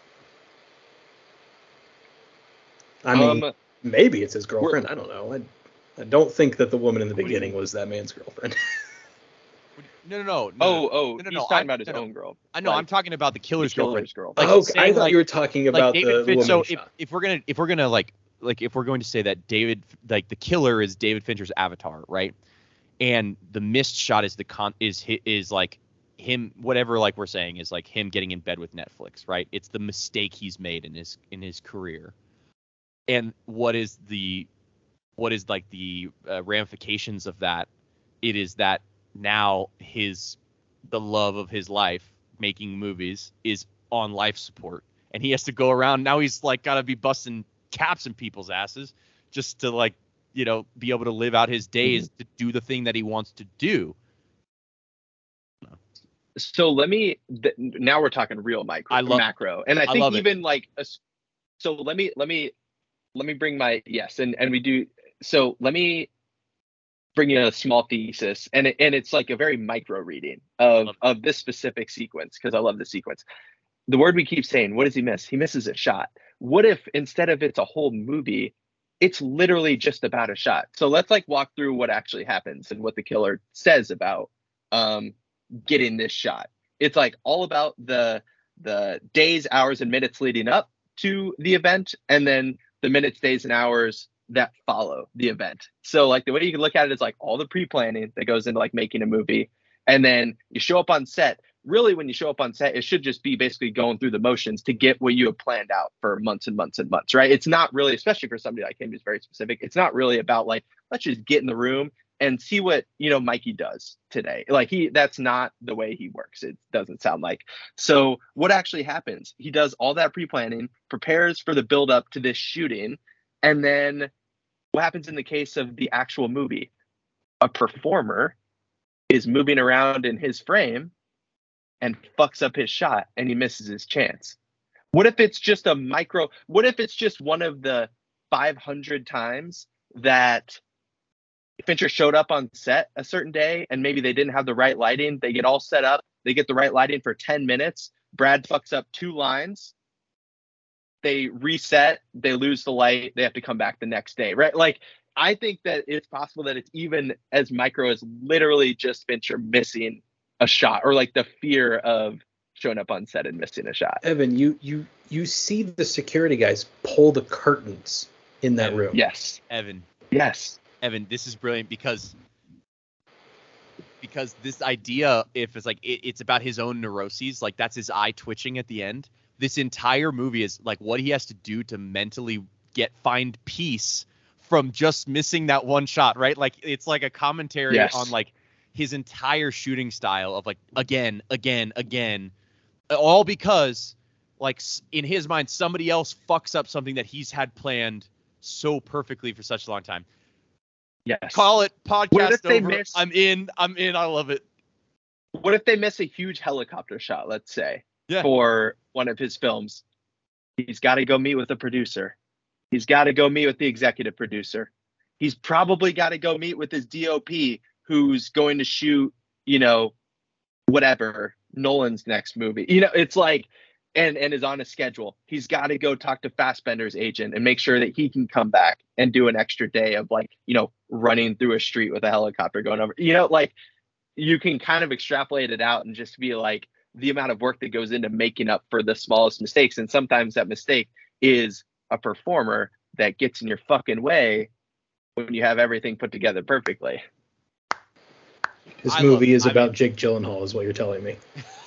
I mean, Um, maybe it's his girlfriend. I don't know. I, I don't think that the woman in the beginning was that man's girlfriend. No, no, no. no oh, oh, no, no, he's no, talking I- about his no, no. own girl. I know. Like, I'm talking about the killer's the killer's girlfriend. girl. Like, oh, he's I saying, thought like- you were talking Like about David the Fincher. woman So he if, shot. if we're gonna if we're gonna like like if we're going to say that David like the killer is David Fincher's avatar, right? And the missed shot is the con is hi- is like him whatever like we're saying is like him getting in bed with Netflix, right? It's the mistake he's made in his in his career. And what is the what is like the uh, ramifications of that? It is that now his the love of his life making movies is on life support, and he has to go around now. He's like got to be busting caps in people's asses just to like you know be able to live out his days Mm-hmm. to do the thing that he wants to do. So let me. Th- now we're talking real micro, I love- macro, and I I think love it. even like. A, s- so let me let me let me bring my yes, and and we do. So let me bring you a small thesis, and it, and it's like a very micro reading of Love of this specific sequence because I love the sequence. The word we keep saying, what does he miss? He misses a shot. What if instead of it's a whole movie, it's literally just about a shot? So let's like walk through what actually happens and what the killer says about um, getting this shot. It's like all about the the days, hours, and minutes leading up to the event, and then the minutes, days, and hours that follow the event. So like the way you can look at it is like all the pre-planning that goes into like making a movie, and then you show up on set. Really, when you show up on set, it should just be basically going through the motions to get what you have planned out for months and months and months, right? It's not really, especially for somebody like him who's very specific, it's not really about like, let's just get in the room and see what, you know, Mikey does today. Like he, that's not the way he works. It doesn't sound like. So what actually happens? He does all that pre-planning, prepares for the build up to this shooting. And then what happens in the case of the actual movie? A performer is moving around in his frame and fucks up his shot and he misses his chance. What if it's just a micro, what if it's just one of the five hundred times that Fincher showed up on set a certain day and maybe they didn't have the right lighting, they get all set up, they get the right lighting for ten minutes, Brad fucks up two lines, they reset, they lose the light, they have to come back the next day, right? Like, I think that it's possible that it's even as micro as literally just Fincher missing a shot, or like the fear of showing up on set and missing a shot. Evan, you you you see the security guys pull the curtains in that Evan, room. Yes. Evan, Yes. Evan, this is brilliant because because this idea, if it's like it, it's about his own neuroses, like that's his eye twitching at the end. This entire movie is like what he has to do to mentally get find peace from just missing that one shot, right? Like it's like a commentary Yes. on like his entire shooting style of like again, again, again, all because like s- in his mind somebody else fucks up something that he's had planned so perfectly for such a long time. Yes. Call it What podcast if they over. miss- I'm in. I'm in. I love it. What if they miss a huge helicopter shot, let's say, Yeah. for one of his films? He's got to go meet with the producer. He's got to go meet with the executive producer. He's probably got to go meet with his D O P who's going to shoot, you know, whatever, Nolan's next movie. You know, it's like and and is on a schedule, he's got to go talk to Fassbender's agent and make sure that he can come back and do an extra day of like, you know, running through a street with a helicopter going over. You know, like you can kind of extrapolate it out and just be like the amount of work that goes into making up for the smallest mistakes. And sometimes that mistake is a performer that gets in your fucking way when you have everything put together perfectly. This I movie love- is I about mean- Jake Gyllenhaal, is what you're telling me.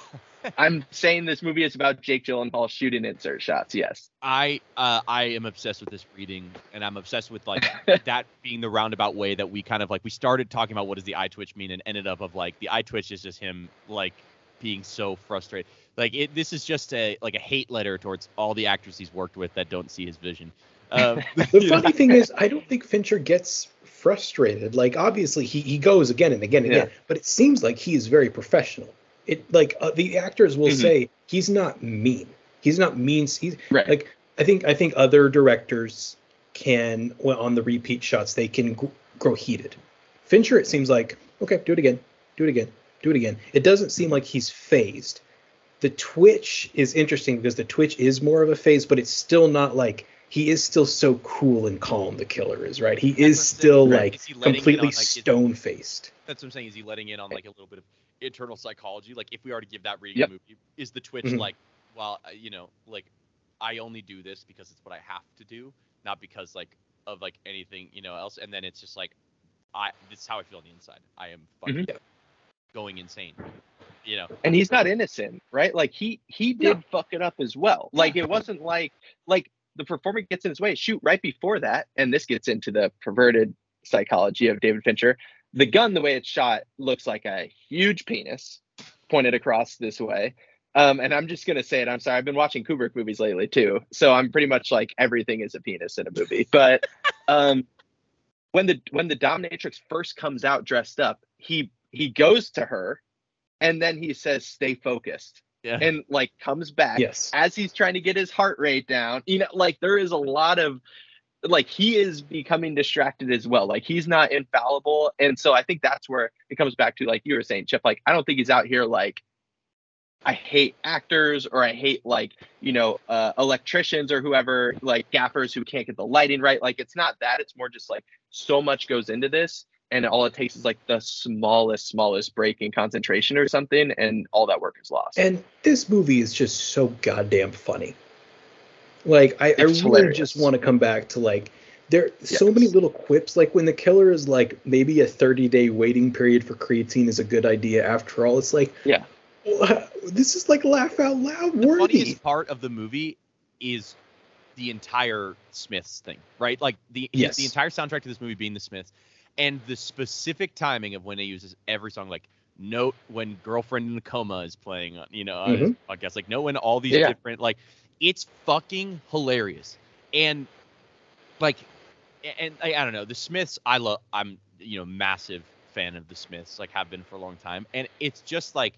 I'm saying this movie is about Jake Gyllenhaal shooting insert shots. Yes. I uh, I am obsessed with this reading, and I'm obsessed with like that being the roundabout way that we kind of like we started talking about what does the eye twitch mean, and ended up of like the eye twitch is just him like being so frustrated. Like it, this is just a like a hate letter towards all the actors he's worked with that don't see his vision. Um, The you know? funny thing is, I don't think Fincher gets frustrated. Like, obviously, he, he goes again and again and Yeah. again, but it seems like he is very professional. It like uh, the actors will Mhm. say he's not mean. He's not mean. He's Right. like I think I think other directors can well, on the repeat shots they can gr- grow heated. Fincher, it seems like okay, do it again, do it again, do it again. It doesn't seem like he's phased. The twitch is interesting because the twitch is more of a phase, but it's still not like he is still so cool and calm. The killer is right. He is what I'm saying, still right. like Is he letting in completely on, like, his- stone faced. That's what I'm saying. Is he letting in on like a little bit of internal psychology? Like if we are to give that reading Yep. a movie, is the twitch Mhm. like, well, uh, you know, like I only do this because it's what I have to do, not because like of like anything, you know, else. And then it's just like, I this is how I feel on the inside. I am fucking Mhm. going insane. You know. And he's not innocent, right? Like he he did No. fuck it up as well. Like it wasn't like like the performer gets in his way. Shoot, right before that, and this gets into the perverted psychology of David Fincher. The gun, the way it's shot, looks like a huge penis pointed across this way. Um, and I'm just gonna say it. I'm sorry. I've been watching Kubrick movies lately too, so I'm pretty much like everything is a penis in a movie. But um, when the when the dominatrix first comes out dressed up, he he goes to her, and then he says, "Stay focused," Yeah. and like comes back Yes. as he's trying to get his heart rate down. You know, like there is a lot of like he is becoming distracted as well. Like he's not infallible. And so I think that's where it comes back to, like you were saying, Chip, like I don't think he's out here like I hate actors or I hate like, you know, uh, electricians or whoever, like gaffers who can't get the lighting right. Like it's not that. It's more just like so much goes into this. And all it takes is like the smallest, smallest break in concentration or something. And all that work is lost. And this movie is just so goddamn funny. Like I, I really It's hilarious. just want to come back to like there so many little quips. Like when the killer is like maybe a thirty day waiting period for creatine is a good idea. After all, it's like Yeah. "Wha- this is like laugh out loud The worthy. funniest part of the movie is the entire Smiths thing, right? Like the Yes. the entire soundtrack to this movie being the Smiths, and the specific timing of when he uses every song. Like note when "Girlfriend in a Coma" is playing, on, you know, on his podcast. Like note when all these Yeah. different like it's fucking hilarious, and like and I, I don't know the Smiths. I love. I'm you know massive fan of the Smiths. Like have been for a long time, and it's just like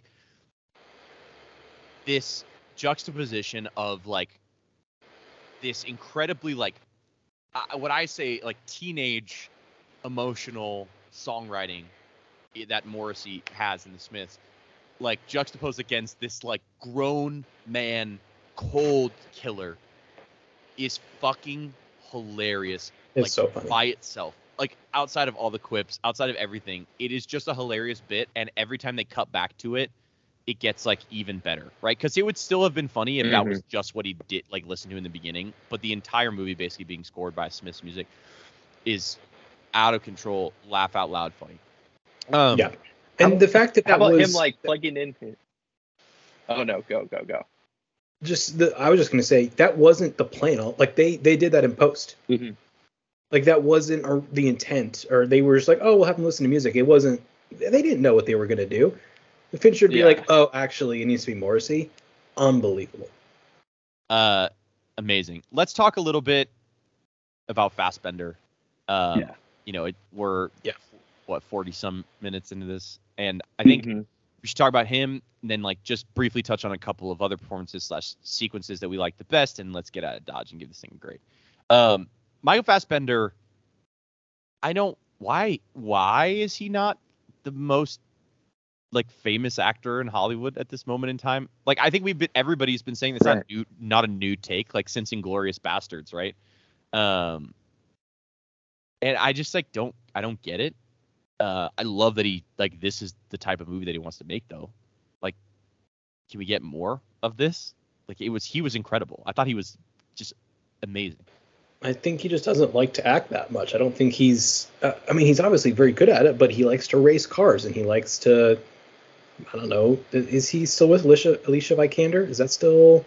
this juxtaposition of like this incredibly like uh, what I say like teenage emotional songwriting i- that Morrissey has in the Smiths, like juxtaposed against this like grown man cold killer is fucking hilarious. It's like so funny. by itself. Like outside of all the quips, outside of everything, it is just a hilarious bit, and every time they cut back to it, it gets like even better, right? Because it would still have been funny if that was just what he did, like listen to in the beginning. But the entire movie basically being scored by Smith's music is out of control, laugh out loud funny. Um, Yeah. And How- the fact that How that about was him like plugging in? Oh no, go, go, go. just the I was just gonna say that wasn't the plan. Like they they did that in post. Mhm. Like that wasn't or the intent, or they were just like, oh, we'll have them listen to music. It wasn't. They didn't know what they were gonna do. The Fincher would be Yeah. like, oh, actually, it needs to be Morrissey. Unbelievable. Uh, amazing. Let's talk a little bit about Fassbender. Um, Yeah. You know, it, we're Yeah. what forty some minutes into this, and I think Mhm. we should talk about him, and then like just briefly touch on a couple of other performances slash sequences that we like the best, and let's get out of Dodge and give this thing a grade. Um, Michael Fassbender, I don't why why is he not the most like famous actor in Hollywood at this moment in time. Like I think we've been everybody's been saying this Right. not new, not a new take, like since Inglourious Bastards, right? Um, and I just like don't I don't get it. Uh, I love that he like this is the type of movie that he wants to make though. Like, can we get more of this? Like it was he was incredible. I thought he was just amazing. I think he just doesn't like to act that much. I don't think he's. Uh, I mean, he's obviously very good at it, but he likes to race cars and he likes to. I don't know. Is he still with Alicia, Alicia Vikander? Is that still?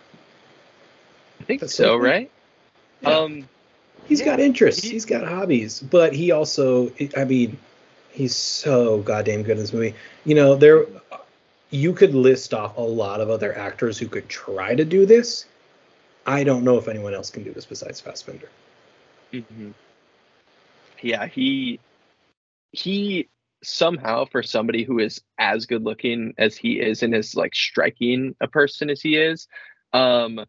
I think That's so, so cool. right? Yeah. Um, He's Yeah, got interests. he- He's got hobbies, but he also. I mean, he's so goddamn good in this movie. You know, there. You could list off a lot of other actors who could try to do this. I don't know if anyone else can do this besides Fassbender. mhm. Yeah, he he somehow, for somebody who is as good looking as he is and as like striking a person as he is, um,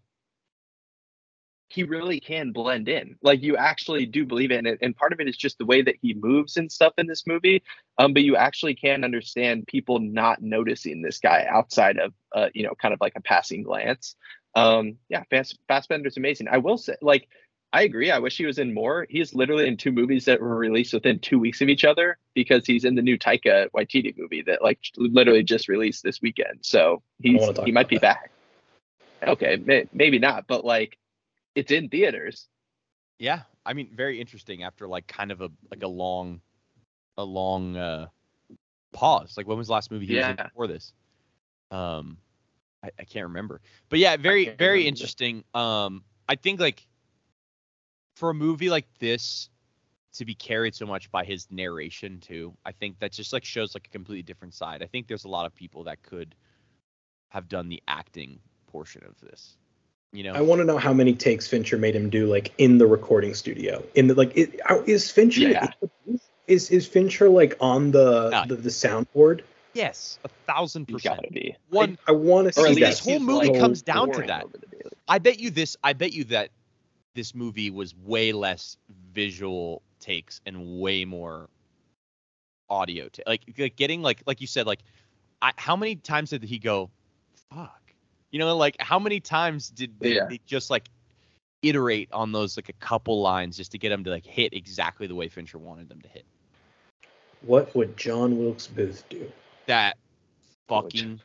he really can blend in. Like you actually do believe it, and, and part of it is just the way that he moves and stuff in this movie. Um, but you actually can understand people not noticing this guy outside of uh, you know, kind of like a passing glance. Um, yeah, Fass, Fassbender's amazing. I will say, like, I agree. I wish he was in more. He's literally in two movies that were released within two weeks of each other because he's in the new Taika Waititi movie that like literally just released this weekend. So he's wanna talk he might about be that. back. Okay, may, maybe not, but like it's in theaters. Yeah, I mean, very interesting after like kind of a like a long, a long uh, pause. Like when was the last movie he was in Yeah. before this? Um, I, I can't remember. But yeah, very can't very remember. interesting. Um, I think like for a movie like this to be carried so much by his narration too, I think that just like shows like a completely different side. I think there's a lot of people that could have done the acting portion of this. You know, I want to know how many takes Fincher made him do, like in the recording studio. In the like, it, uh, is Fincher Yeah. is is Fincher like on the No. the, the soundboard? yes, a thousand He's percent. gotta be. One, I want to Or see at that. this least whole he's, movie like, comes down to pouring that. over the daily. I bet you this. I bet you that this movie was way less visual takes and way more audio. Ta- like, like getting like like you said, like I, how many times did he go, "Fuck"? You know, like how many times did they, Yeah. they just like iterate on those like a couple lines just to get them to like hit exactly the way Fincher wanted them to hit? What would John Wilkes Booth do? That fucking.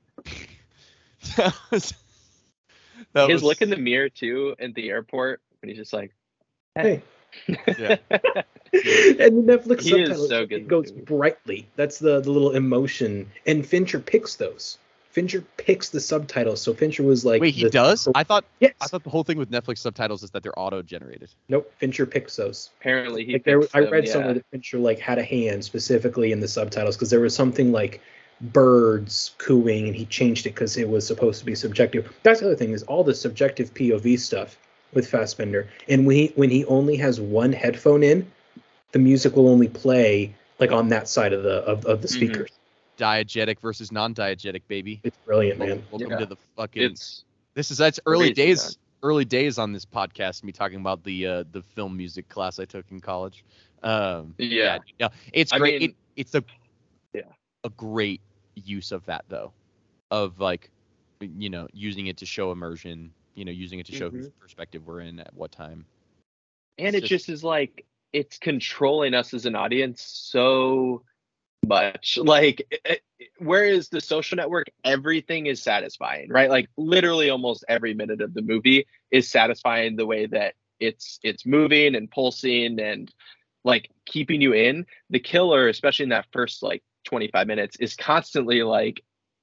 that was. That His was, look in the mirror too at the airport when he's just like, Hey, Yeah. and the Netflix He is subtitles so good it in goes the movie. brightly. That's the the little emotion, and Fincher picks those. Fincher picks the subtitles. So Fincher was like, Wait, he the- does? I thought Yes. I thought the whole thing with Netflix subtitles is that they're auto-generated. Nope. Fincher picks those. apparently he Like there, picks I them, read yeah. somewhere that Fincher like had a hand specifically in the subtitles because there was something like birds cooing, and he changed it because it was supposed to be subjective. That's the other thing is all the subjective P O V stuff with Fassbender. And when he when he only has one headphone in, the music will only play like on that side of the of, of the Mhm. speakers. Diegetic versus non-diegetic, baby. It's brilliant, man. Welcome Yeah. to the fucking. It's This is that's early crazy, days. man. Early days on this podcast. Me talking about the uh, the film music class I took in college. Um, Yeah. yeah, it's I great. mean- it, it's a Yeah. a great use of that though, of like, you know, using it to show immersion. You know, using it to show whose perspective we're in at what time. and It's it just- just is like it's controlling us as an audience so much. Like it- it- whereas the Social Network, everything is satisfying, right? Like literally almost every minute of the movie is satisfying the way that it's it's moving and pulsing and like keeping you in. The Killer, especially in that first like twenty-five minutes, is constantly like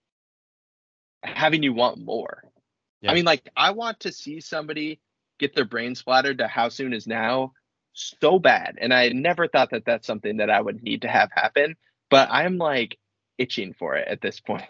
having you want more. Yeah. I mean, like I want to see somebody get their brain splattered to How Soon Is Now so bad, and I never thought that that's something that I would need to have happen, but I'm like itching for it at this point.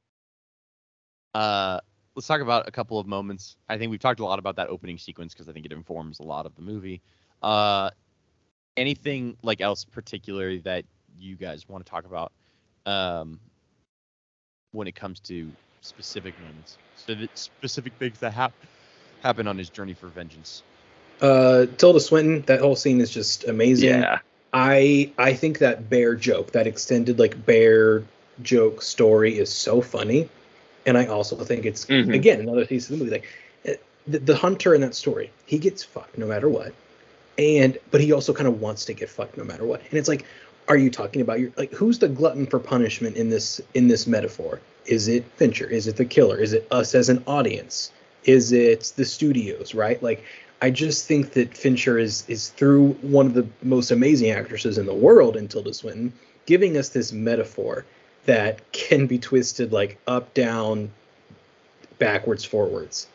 Uh, let's talk about a couple of moments. I think we've talked a lot about that opening sequence because I think it informs a lot of the movie. Uh, anything like else particularly that you guys want to talk about um, when it comes to specific moments, specific, specific things that hap- happen on his journey for vengeance? Uh, Tilda Swinton, that whole scene is just amazing. Yeah. I I think that bear joke, that extended like bear joke story is so funny, and I also think it's Mhm. again another piece of the movie. Like eh, the, the hunter in that story, he gets fucked no matter what, and but he also kind of wants to get fucked no matter what. And it's like, are you talking about your like who's the glutton for punishment in this in this metaphor? Is it Fincher? Is it the killer? Is it us as an audience? Is it the studios? Right? Like, I just think that Fincher is is through one of the most amazing actresses in the world, in Tilda Swinton, giving us this metaphor that can be twisted like up, down, backwards, forwards,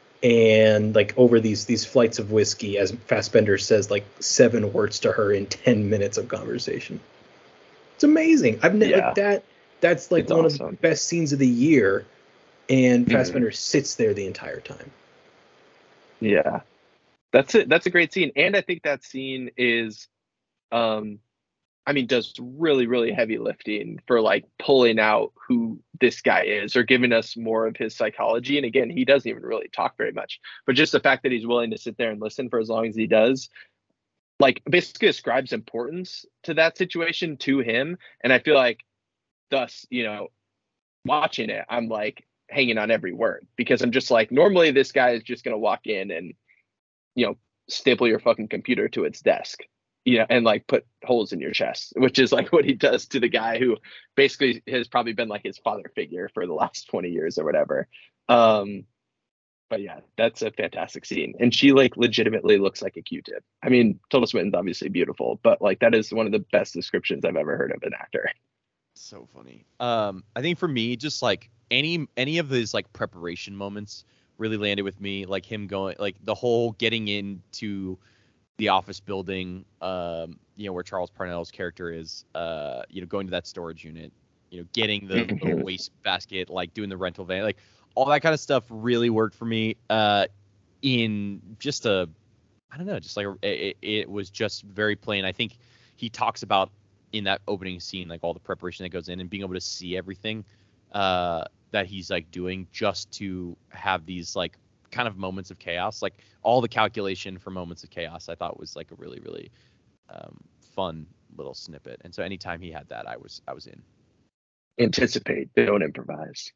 and like over these these flights of whiskey, as Fassbender says, like seven words to her in ten minutes of conversation. It's amazing. I've never Yeah. like that. That's like It's one of awesome. the best scenes of the year, and Mhm. Fassbender sits there the entire time. Yeah, that's it. That's a great scene, and I think that scene is, um, I mean, does really, really heavy lifting for like pulling out who this guy is or giving us more of his psychology. And again, he doesn't even really talk very much, but just the fact that he's willing to sit there and listen for as long as he does, like basically ascribes importance to that situation to him. And I feel like, thus, you know, watching it, I'm like hanging on every word, because I'm just like, normally this guy is just going to walk in and, you know, staple your fucking computer to its desk, you know, and like put holes in your chest, which is like what he does to the guy who basically has probably been like his father figure for the last twenty years or whatever. Um, but yeah, that's a fantastic scene. And she like legitimately looks like a Q-tip. I mean, Tilda Swinton's obviously beautiful, but like that is one of the best descriptions I've ever heard of an actor. So funny. Um, I think for me, just like any any of these like preparation moments really landed with me. Like him going, like the whole getting into the office building, um, you know, where Charles Parnell's character is, uh, you know, going to that storage unit, you know, getting the Mhm. little waste basket, like doing the rental van, like all that kind of stuff really worked for me. Uh, in just a, I don't know, just like a, it, it was just very plain. I think he talks about in that opening scene, like all the preparation that goes in and being able to see everything uh, that he's like doing just to have these like kind of moments of chaos, like all the calculation for moments of chaos, I thought was like a really, really um, fun little snippet. And so anytime he had that, I was, I was in. Anticipate, don't improvise.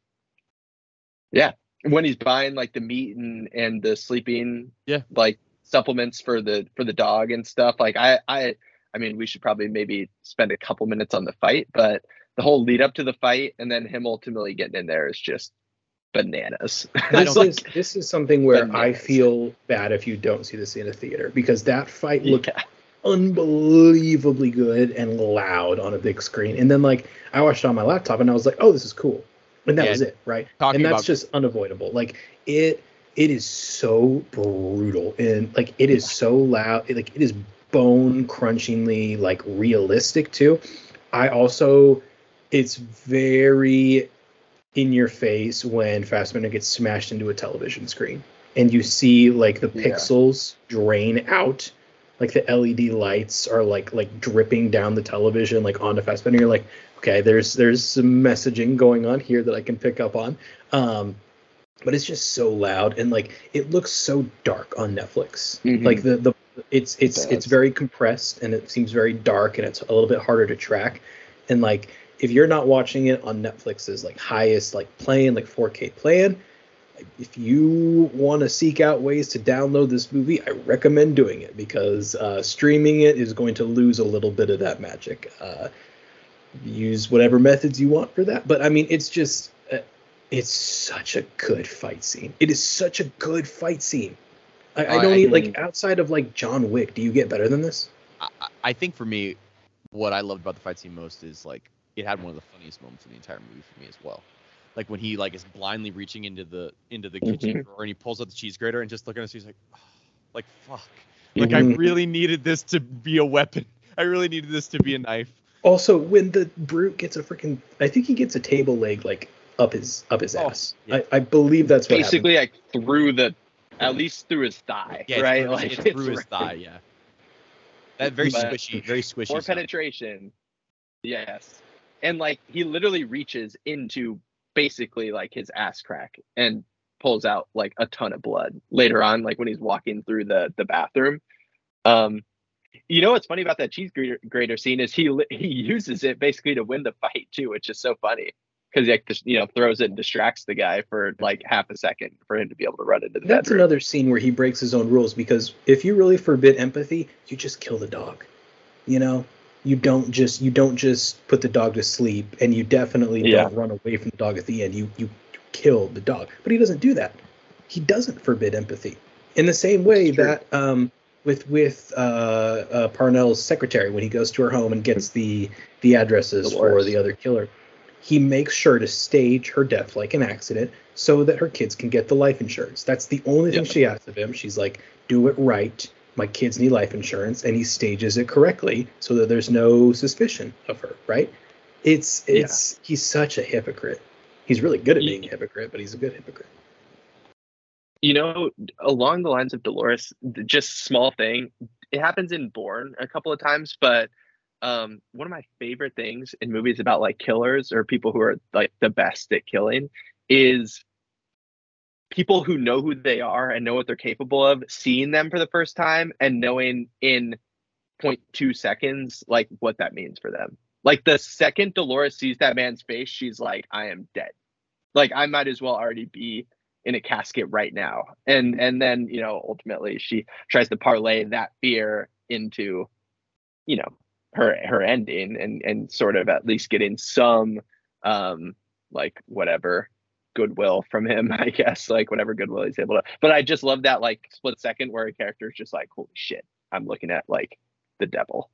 Yeah, when he's buying like the meat and and the sleeping, Yeah. like supplements for the for the dog and stuff. Like I I I mean, we should probably maybe spend a couple minutes on the fight, but the whole lead up to the fight and then him ultimately getting in there is just bananas. This It's like, is this is something where I bananas. feel bad if you don't see this in a theater, because that fight looked yeah. unbelievably good and loud on a big screen. And then like I watched it on my laptop and I was like, oh, this is cool. And that Yeah, was it, right? talking And that's about- just unavoidable. Like it it is so brutal and like it is so loud. It, like it is bone crunchingly like realistic too. I also it's very in your face when Fassbender gets smashed into a television screen and you see like the Yeah. pixels drain out, like the L E D lights are like like dripping down the television like onto Fassbender. You're like, okay, there's there's some messaging going on here that I can pick up on. Um, but it's just so loud and like it looks so dark on Netflix. Mhm. Like the the it's it's It it's does. very compressed and it seems very dark and it's a little bit harder to track. And like if you're not watching it on Netflix's like highest like plan, like four K plan, if you want to seek out ways to download this movie, I recommend doing it, because uh, streaming it is going to lose a little bit of that magic. Uh, use whatever methods you want for that, but I mean, it's just uh, it's such a good fight scene. It is such a good fight scene. I, I I- don't I need like can- outside of like John Wick. Do you get better than this? I, I think for me, what I loved about the fight scene most is like it had one of the funniest moments in the entire movie for me as well. Like when he like is blindly reaching into the into the kitchen Mhm. drawer and he pulls out the cheese grater and just looking at us, he's like, oh, like fuck, like I Mhm. really needed this to be a weapon. I really needed this to be a knife. Also, when the brute gets a freaking, I think he gets a table leg like up his up his Oh, ass. yeah. I, I believe that's what Basically like through the at least through his thigh, Yeah, right? it's through, Like it's through his right- thigh. Yeah, that very But- squishy, very squishy. More sound. penetration. Yes. And like he literally reaches into basically like his ass crack and pulls out like a ton of blood later on, like when he's walking through the the bathroom. Um You know what's funny about that cheese grater, grater scene is he li- he uses it basically to win the fight too, which is so funny because he like, just, you know throws it and distracts the guy for like half a second for him to be able to run into the That's bedroom. another scene where he breaks his own rules, because if you really forbid empathy, you just kill the dog. You know, you don't just you don't just put the dog to sleep, and you definitely Yeah. don't run away from the dog at the end. You you kill the dog, but he doesn't do that. He doesn't forbid empathy. In the same way It's true. that um, with with uh, uh, Parnell's secretary, when he goes to her home and gets the the addresses for Dolores. the other killer, he makes sure to stage her death like an accident so that her kids can get the life insurance. That's the only thing Yeah. she asks of him. She's like, do it right. My kids need life insurance. And he stages it correctly so that there's no suspicion of her, right? It's, it's, he's such a hypocrite. He's really good at Ye- being a hypocrite, but he's a good hypocrite. You know, along the lines of Dolores, th- just small thing. It happens in Bourne a couple of times, but um, one of my favorite things in movies about like killers or people who are like the best at killing is people who know who they are and know what they're capable of, seeing them for the first time and knowing in zero point two seconds like what that means for them. Like the second Dolores sees that man's face, she's like, I am dead. Like I might as well already be in a casket right now. And and then, you know, ultimately she tries to parlay that fear into, you know, her her ending and and sort of at least getting some um like whatever goodwill from him, I guess, like whatever goodwill he's able to. But I just love that like split second where a character is just like, holy shit, I'm looking at like the devil.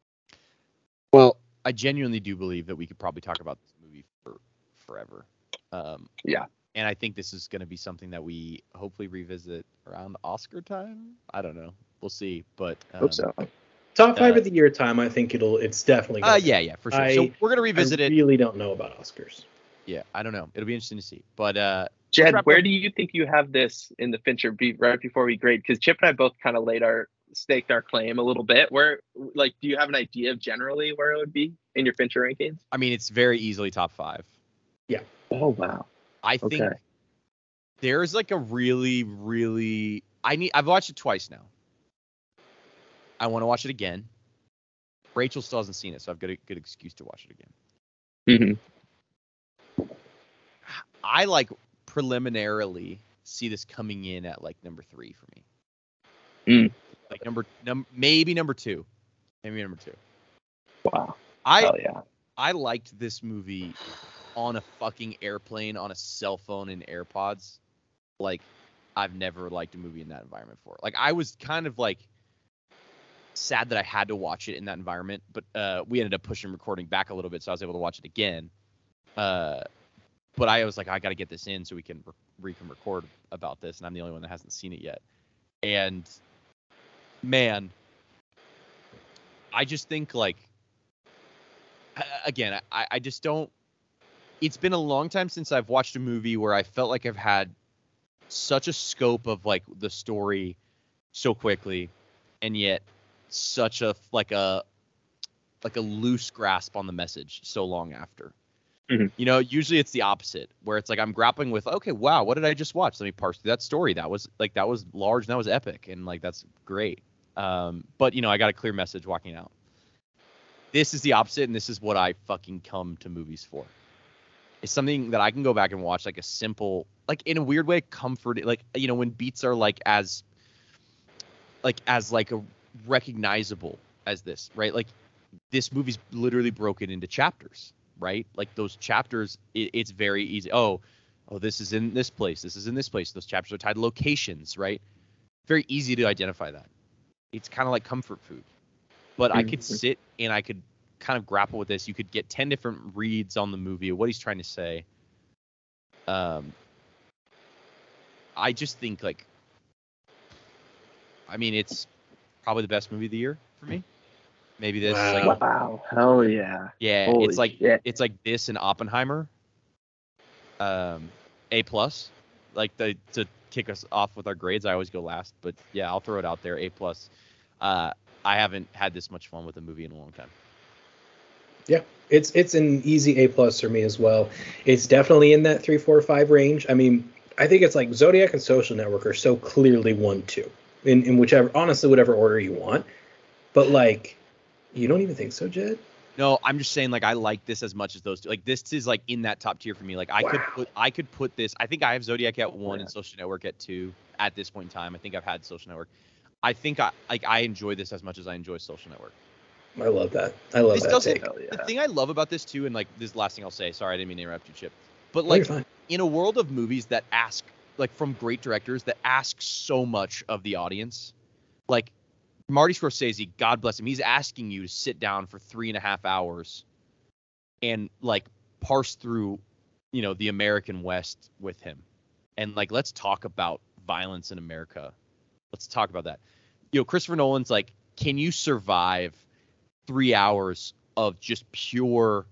Well, I genuinely do believe that we could probably talk about this movie for forever. Um, Yeah. And I think this is going to be something that we hopefully revisit around Oscar time. I don't know. We'll see. But um, Hope so. Top five Uh, of the year time, I think it'll, it's definitely. Uh, gonna yeah, yeah, for sure. I- so we're going to revisit I it. really don't know about Oscars. Yeah, I don't know. It'll be interesting to see. But uh, Jed, wrap where up- do you think you have this in the Fincher beat right before we grade? Because Chip and I both kind of laid our staked our claim a little bit. Where, like, do you have an idea of generally where it would be in your Fincher rankings? I mean, it's very easily top five. Oh wow. I think Okay. there's like a really, really. I need. I've watched it twice now. I want to watch it again. Rachel still hasn't seen it, so I've got a good excuse to watch it again. Mm-hmm. I like preliminarily see this coming in at like number three for me. Mm. Like number num maybe number two, maybe number two. Wow. I Hell yeah. I liked this movie on a fucking airplane, on a cell phone, in AirPods. Like, I've never liked a movie in that environment before. Like, I was kind of like sad that I had to watch it in that environment, but uh, we ended up pushing recording back a little bit, so I was able to watch it again. Uh, but I was like, I got to get this in so we can re- we can record about this, and I'm the only one that hasn't seen it yet. And man, I just think like, a- again, I, I just don't. It's been a long time since I've watched a movie where I felt like I've had such a scope of like the story so quickly, and yet such a like a like a loose grasp on the message so long after. Mhm. You know, usually it's the opposite, where it's like I'm grappling with, okay, wow, what did I just watch? Let me parse through that story. That was like that was large and that was epic, and like that's great. Um, but you know, I got a clear message walking out. This is the opposite, and this is what I fucking come to movies for. It's something that I can go back and watch, like a simple, like in a weird way, comfort. Like, you know, when beats are like as, like as like a recognizable as this, right? Like this movie's literally broken into chapters, right? Like those chapters, it, it's very easy. Oh, oh, this is in this place. This is in this place. Those chapters are tied to locations, right? Very easy to identify that. It's kind of like comfort food. But I could Mhm. sit and I could kind of grapple with this. You could get ten different reads on the movie of what he's trying to say. Um, I just think like, I mean, it's probably the best movie of the year for me. Maybe this, Wow. like, Wow. Hell yeah. yeah, Holy it's like shit. it's like this and Oppenheimer. Um, A plus, like the to kick us off with our grades. I always go last, but yeah, I'll throw it out there. A plus. Uh, I haven't had this much fun with a movie in a long time. Yeah, it's it's an easy A plus for me as well. It's definitely in that three, four, five range. I mean, I think it's like Zodiac and Social Network are so clearly one, two in in whichever, honestly, whatever order you want. But like, you don't even think so, Jed? No, I'm just saying, like, I like this as much as those two. Like, this is like in that top tier for me. Like, I Wow. could put, I could put this. I think I have Zodiac at one Yeah. and Social Network at two at this point in time. I think I've had Social Network. I think I like I enjoy this as much as I enjoy Social Network. I love that. I love This that doesn't. take. Hell yeah. The thing I love about this too, and like this is the last thing I'll say. Sorry, I didn't mean to interrupt you, Chip. But No, you're like fine. in a world of movies that ask, like from great directors that ask so much of the audience, like Marty Scorsese, God bless him, he's asking you to sit down for three and a half hours and like parse through, you know, the American West with him. And like, let's talk about violence in America. Let's talk about that. You know, Christopher Nolan's like, can you survive three hours of just pure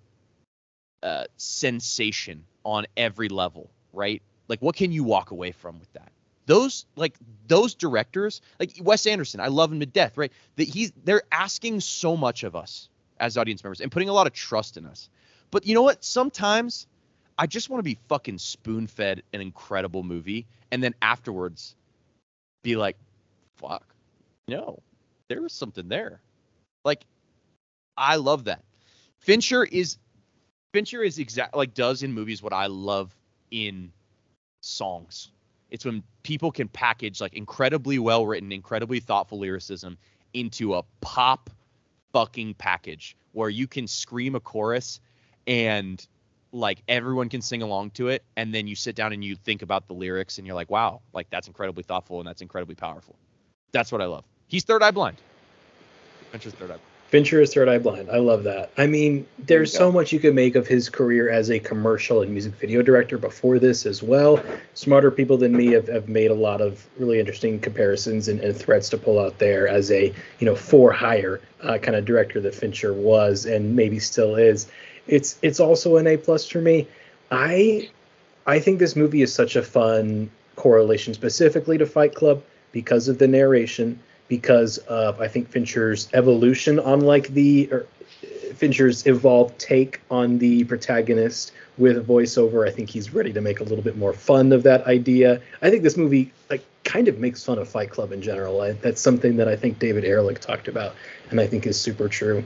uh, sensation on every level, right? Like, what can you walk away from with that? Those like those directors, like Wes Anderson, I love him to death, right? That he's they're asking so much of us as audience members and putting a lot of trust in us. But you know what? Sometimes I just want to be fucking spoon-fed an incredible movie and then afterwards be like, fuck, no, there was something there. Like, I love that. Fincher is Fincher is exact like does in movies what I love in songs. It's when people can package like incredibly well written, incredibly thoughtful lyricism into a pop fucking package where you can scream a chorus and like everyone can sing along to it, and then you sit down and you think about the lyrics and you're like, wow, like that's incredibly thoughtful and that's incredibly powerful. That's what I love. He's Third Eye Blind. Fincher's Third Eye Blind. Fincher is Third Eye Blind. I love that. I mean, there's you so go. much you could make of his career as a commercial and music video director before this as well. Smarter people than me have, have made a lot of really interesting comparisons and, and threads to pull out there as a, you know, for hire uh, kind of director that Fincher was and maybe still is. It's it's also an A plus for me. I I think this movie is such a fun correlation specifically to Fight Club because of the narration, because of I think Fincher's evolution on like the or Fincher's evolved take on the protagonist with voiceover. I think he's ready to make a little bit more fun of that idea. I think this movie like kind of makes fun of Fight Club in general. I, that's something that I think David Ehrlich talked about, and I think is super true.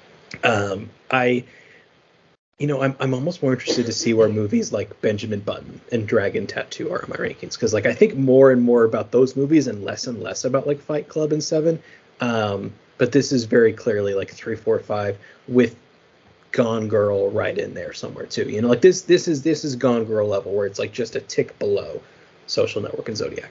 Um, I. You know, I'm I'm almost more interested to see where movies like Benjamin Button and Dragon Tattoo are in my rankings, because like I think more and more about those movies and less and less about like Fight Club and Seven. Um, but this is very clearly like three, four, five with Gone Girl right in there somewhere too. You know, like this this is this is Gone Girl level where it's like just a tick below Social Network and Zodiac.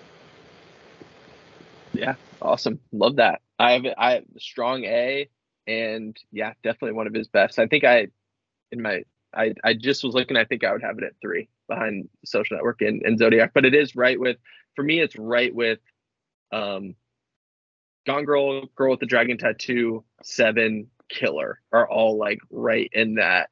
Yeah, awesome. Love that. I have I have a strong A, and yeah, definitely one of his best. I think I. In my, I, I just was looking. I think I would have it at three behind Social Network and, and Zodiac, but it is right with, for me, it's right with, um, Gone Girl, Girl with the Dragon Tattoo, Seven, Killer are all like right in that.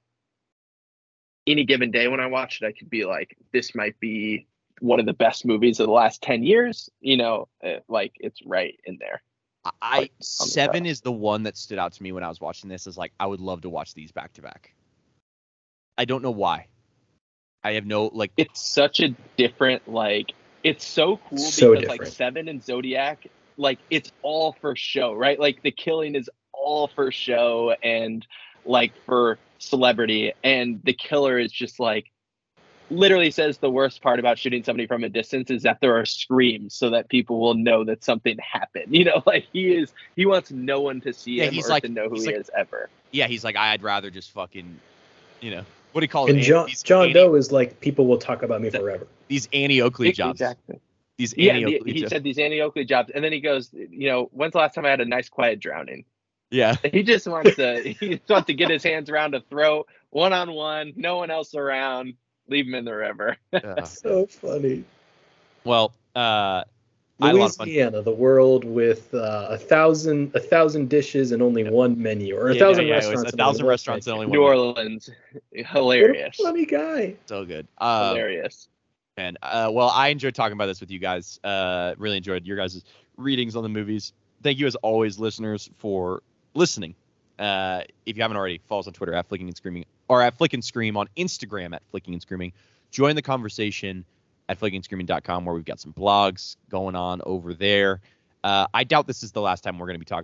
Any given day when I watch it, I could be like, this might be one of the best movies of the last ten years. You know, uh, like it's right in there. I Like, on the Seven top. is the one that stood out to me when I was watching this. Is like I would love to watch these back to back. I don't know why. I have no like. It's such a different, like, it's so cool So because like different. Seven and Zodiac, like it's all for show, right? Like the killing is all for show and like for celebrity, and the killer is just like literally says the worst part about shooting somebody from a distance is that there are screams so that people will know that something happened. You know, like he is he wants no one to see Yeah, him he's or like- to know who he's he like- is ever. Yeah, he's like I'd rather just fucking, you know, what do you call it? And John These John Annie- Doe is like, people will talk about me forever. These Annie Oakley jobs. Exactly. These Yeah, Annie the, Oakley he jobs. said these Annie Oakley jobs, and then he goes, you know, when's the last time I had a nice quiet drowning? Yeah. He just wants to he just wants to get his hands around a throat, one on one, no one else around, leave him in the river. Uh, So funny. well, uh, I had a lot of fun. Louisiana, the world with uh, a thousand a thousand dishes and only one menu, or a Yeah, thousand yeah, yeah, it was restaurants. a and only thousand one restaurants and menu. only New one. Orleans, What hilarious, a funny guy. So good. Uh, hilarious. man. Uh, well, I enjoyed talking about this with you guys. Uh, really enjoyed your guys' readings on the movies. Thank you as always, listeners, for listening. Uh, if you haven't already, follow us on Twitter at Flicking and Screaming, or at Flick and Scream on Instagram at Flicking and Screaming. Join the conversation at flicking and screaming dot com, where we've got some blogs going on over there. Uh, I doubt this is the last time we're going to be talking about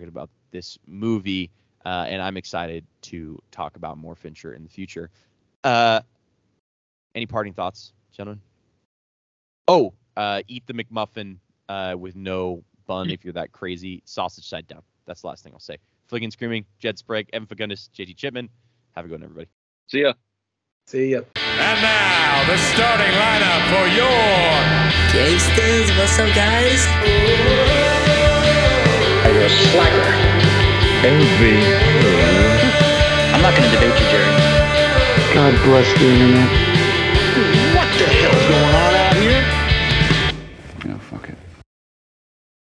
this movie, uh, and I'm excited to talk about more Fincher in the future. Uh, any parting thoughts, gentlemen? Oh, uh, eat the McMuffin uh, with no bun if you're that crazy. Sausage side down. That's the last thing I'll say. Fligging, Screaming, Jed Sprague, Evan Fagundes, J T Chipman. Have a good one, everybody. See ya. See ya. And now, the starting lineup for your Gangsters, what's up, guys? Are you a slacker? L V. I'm not going to debate you, Jerry. God bless the internet.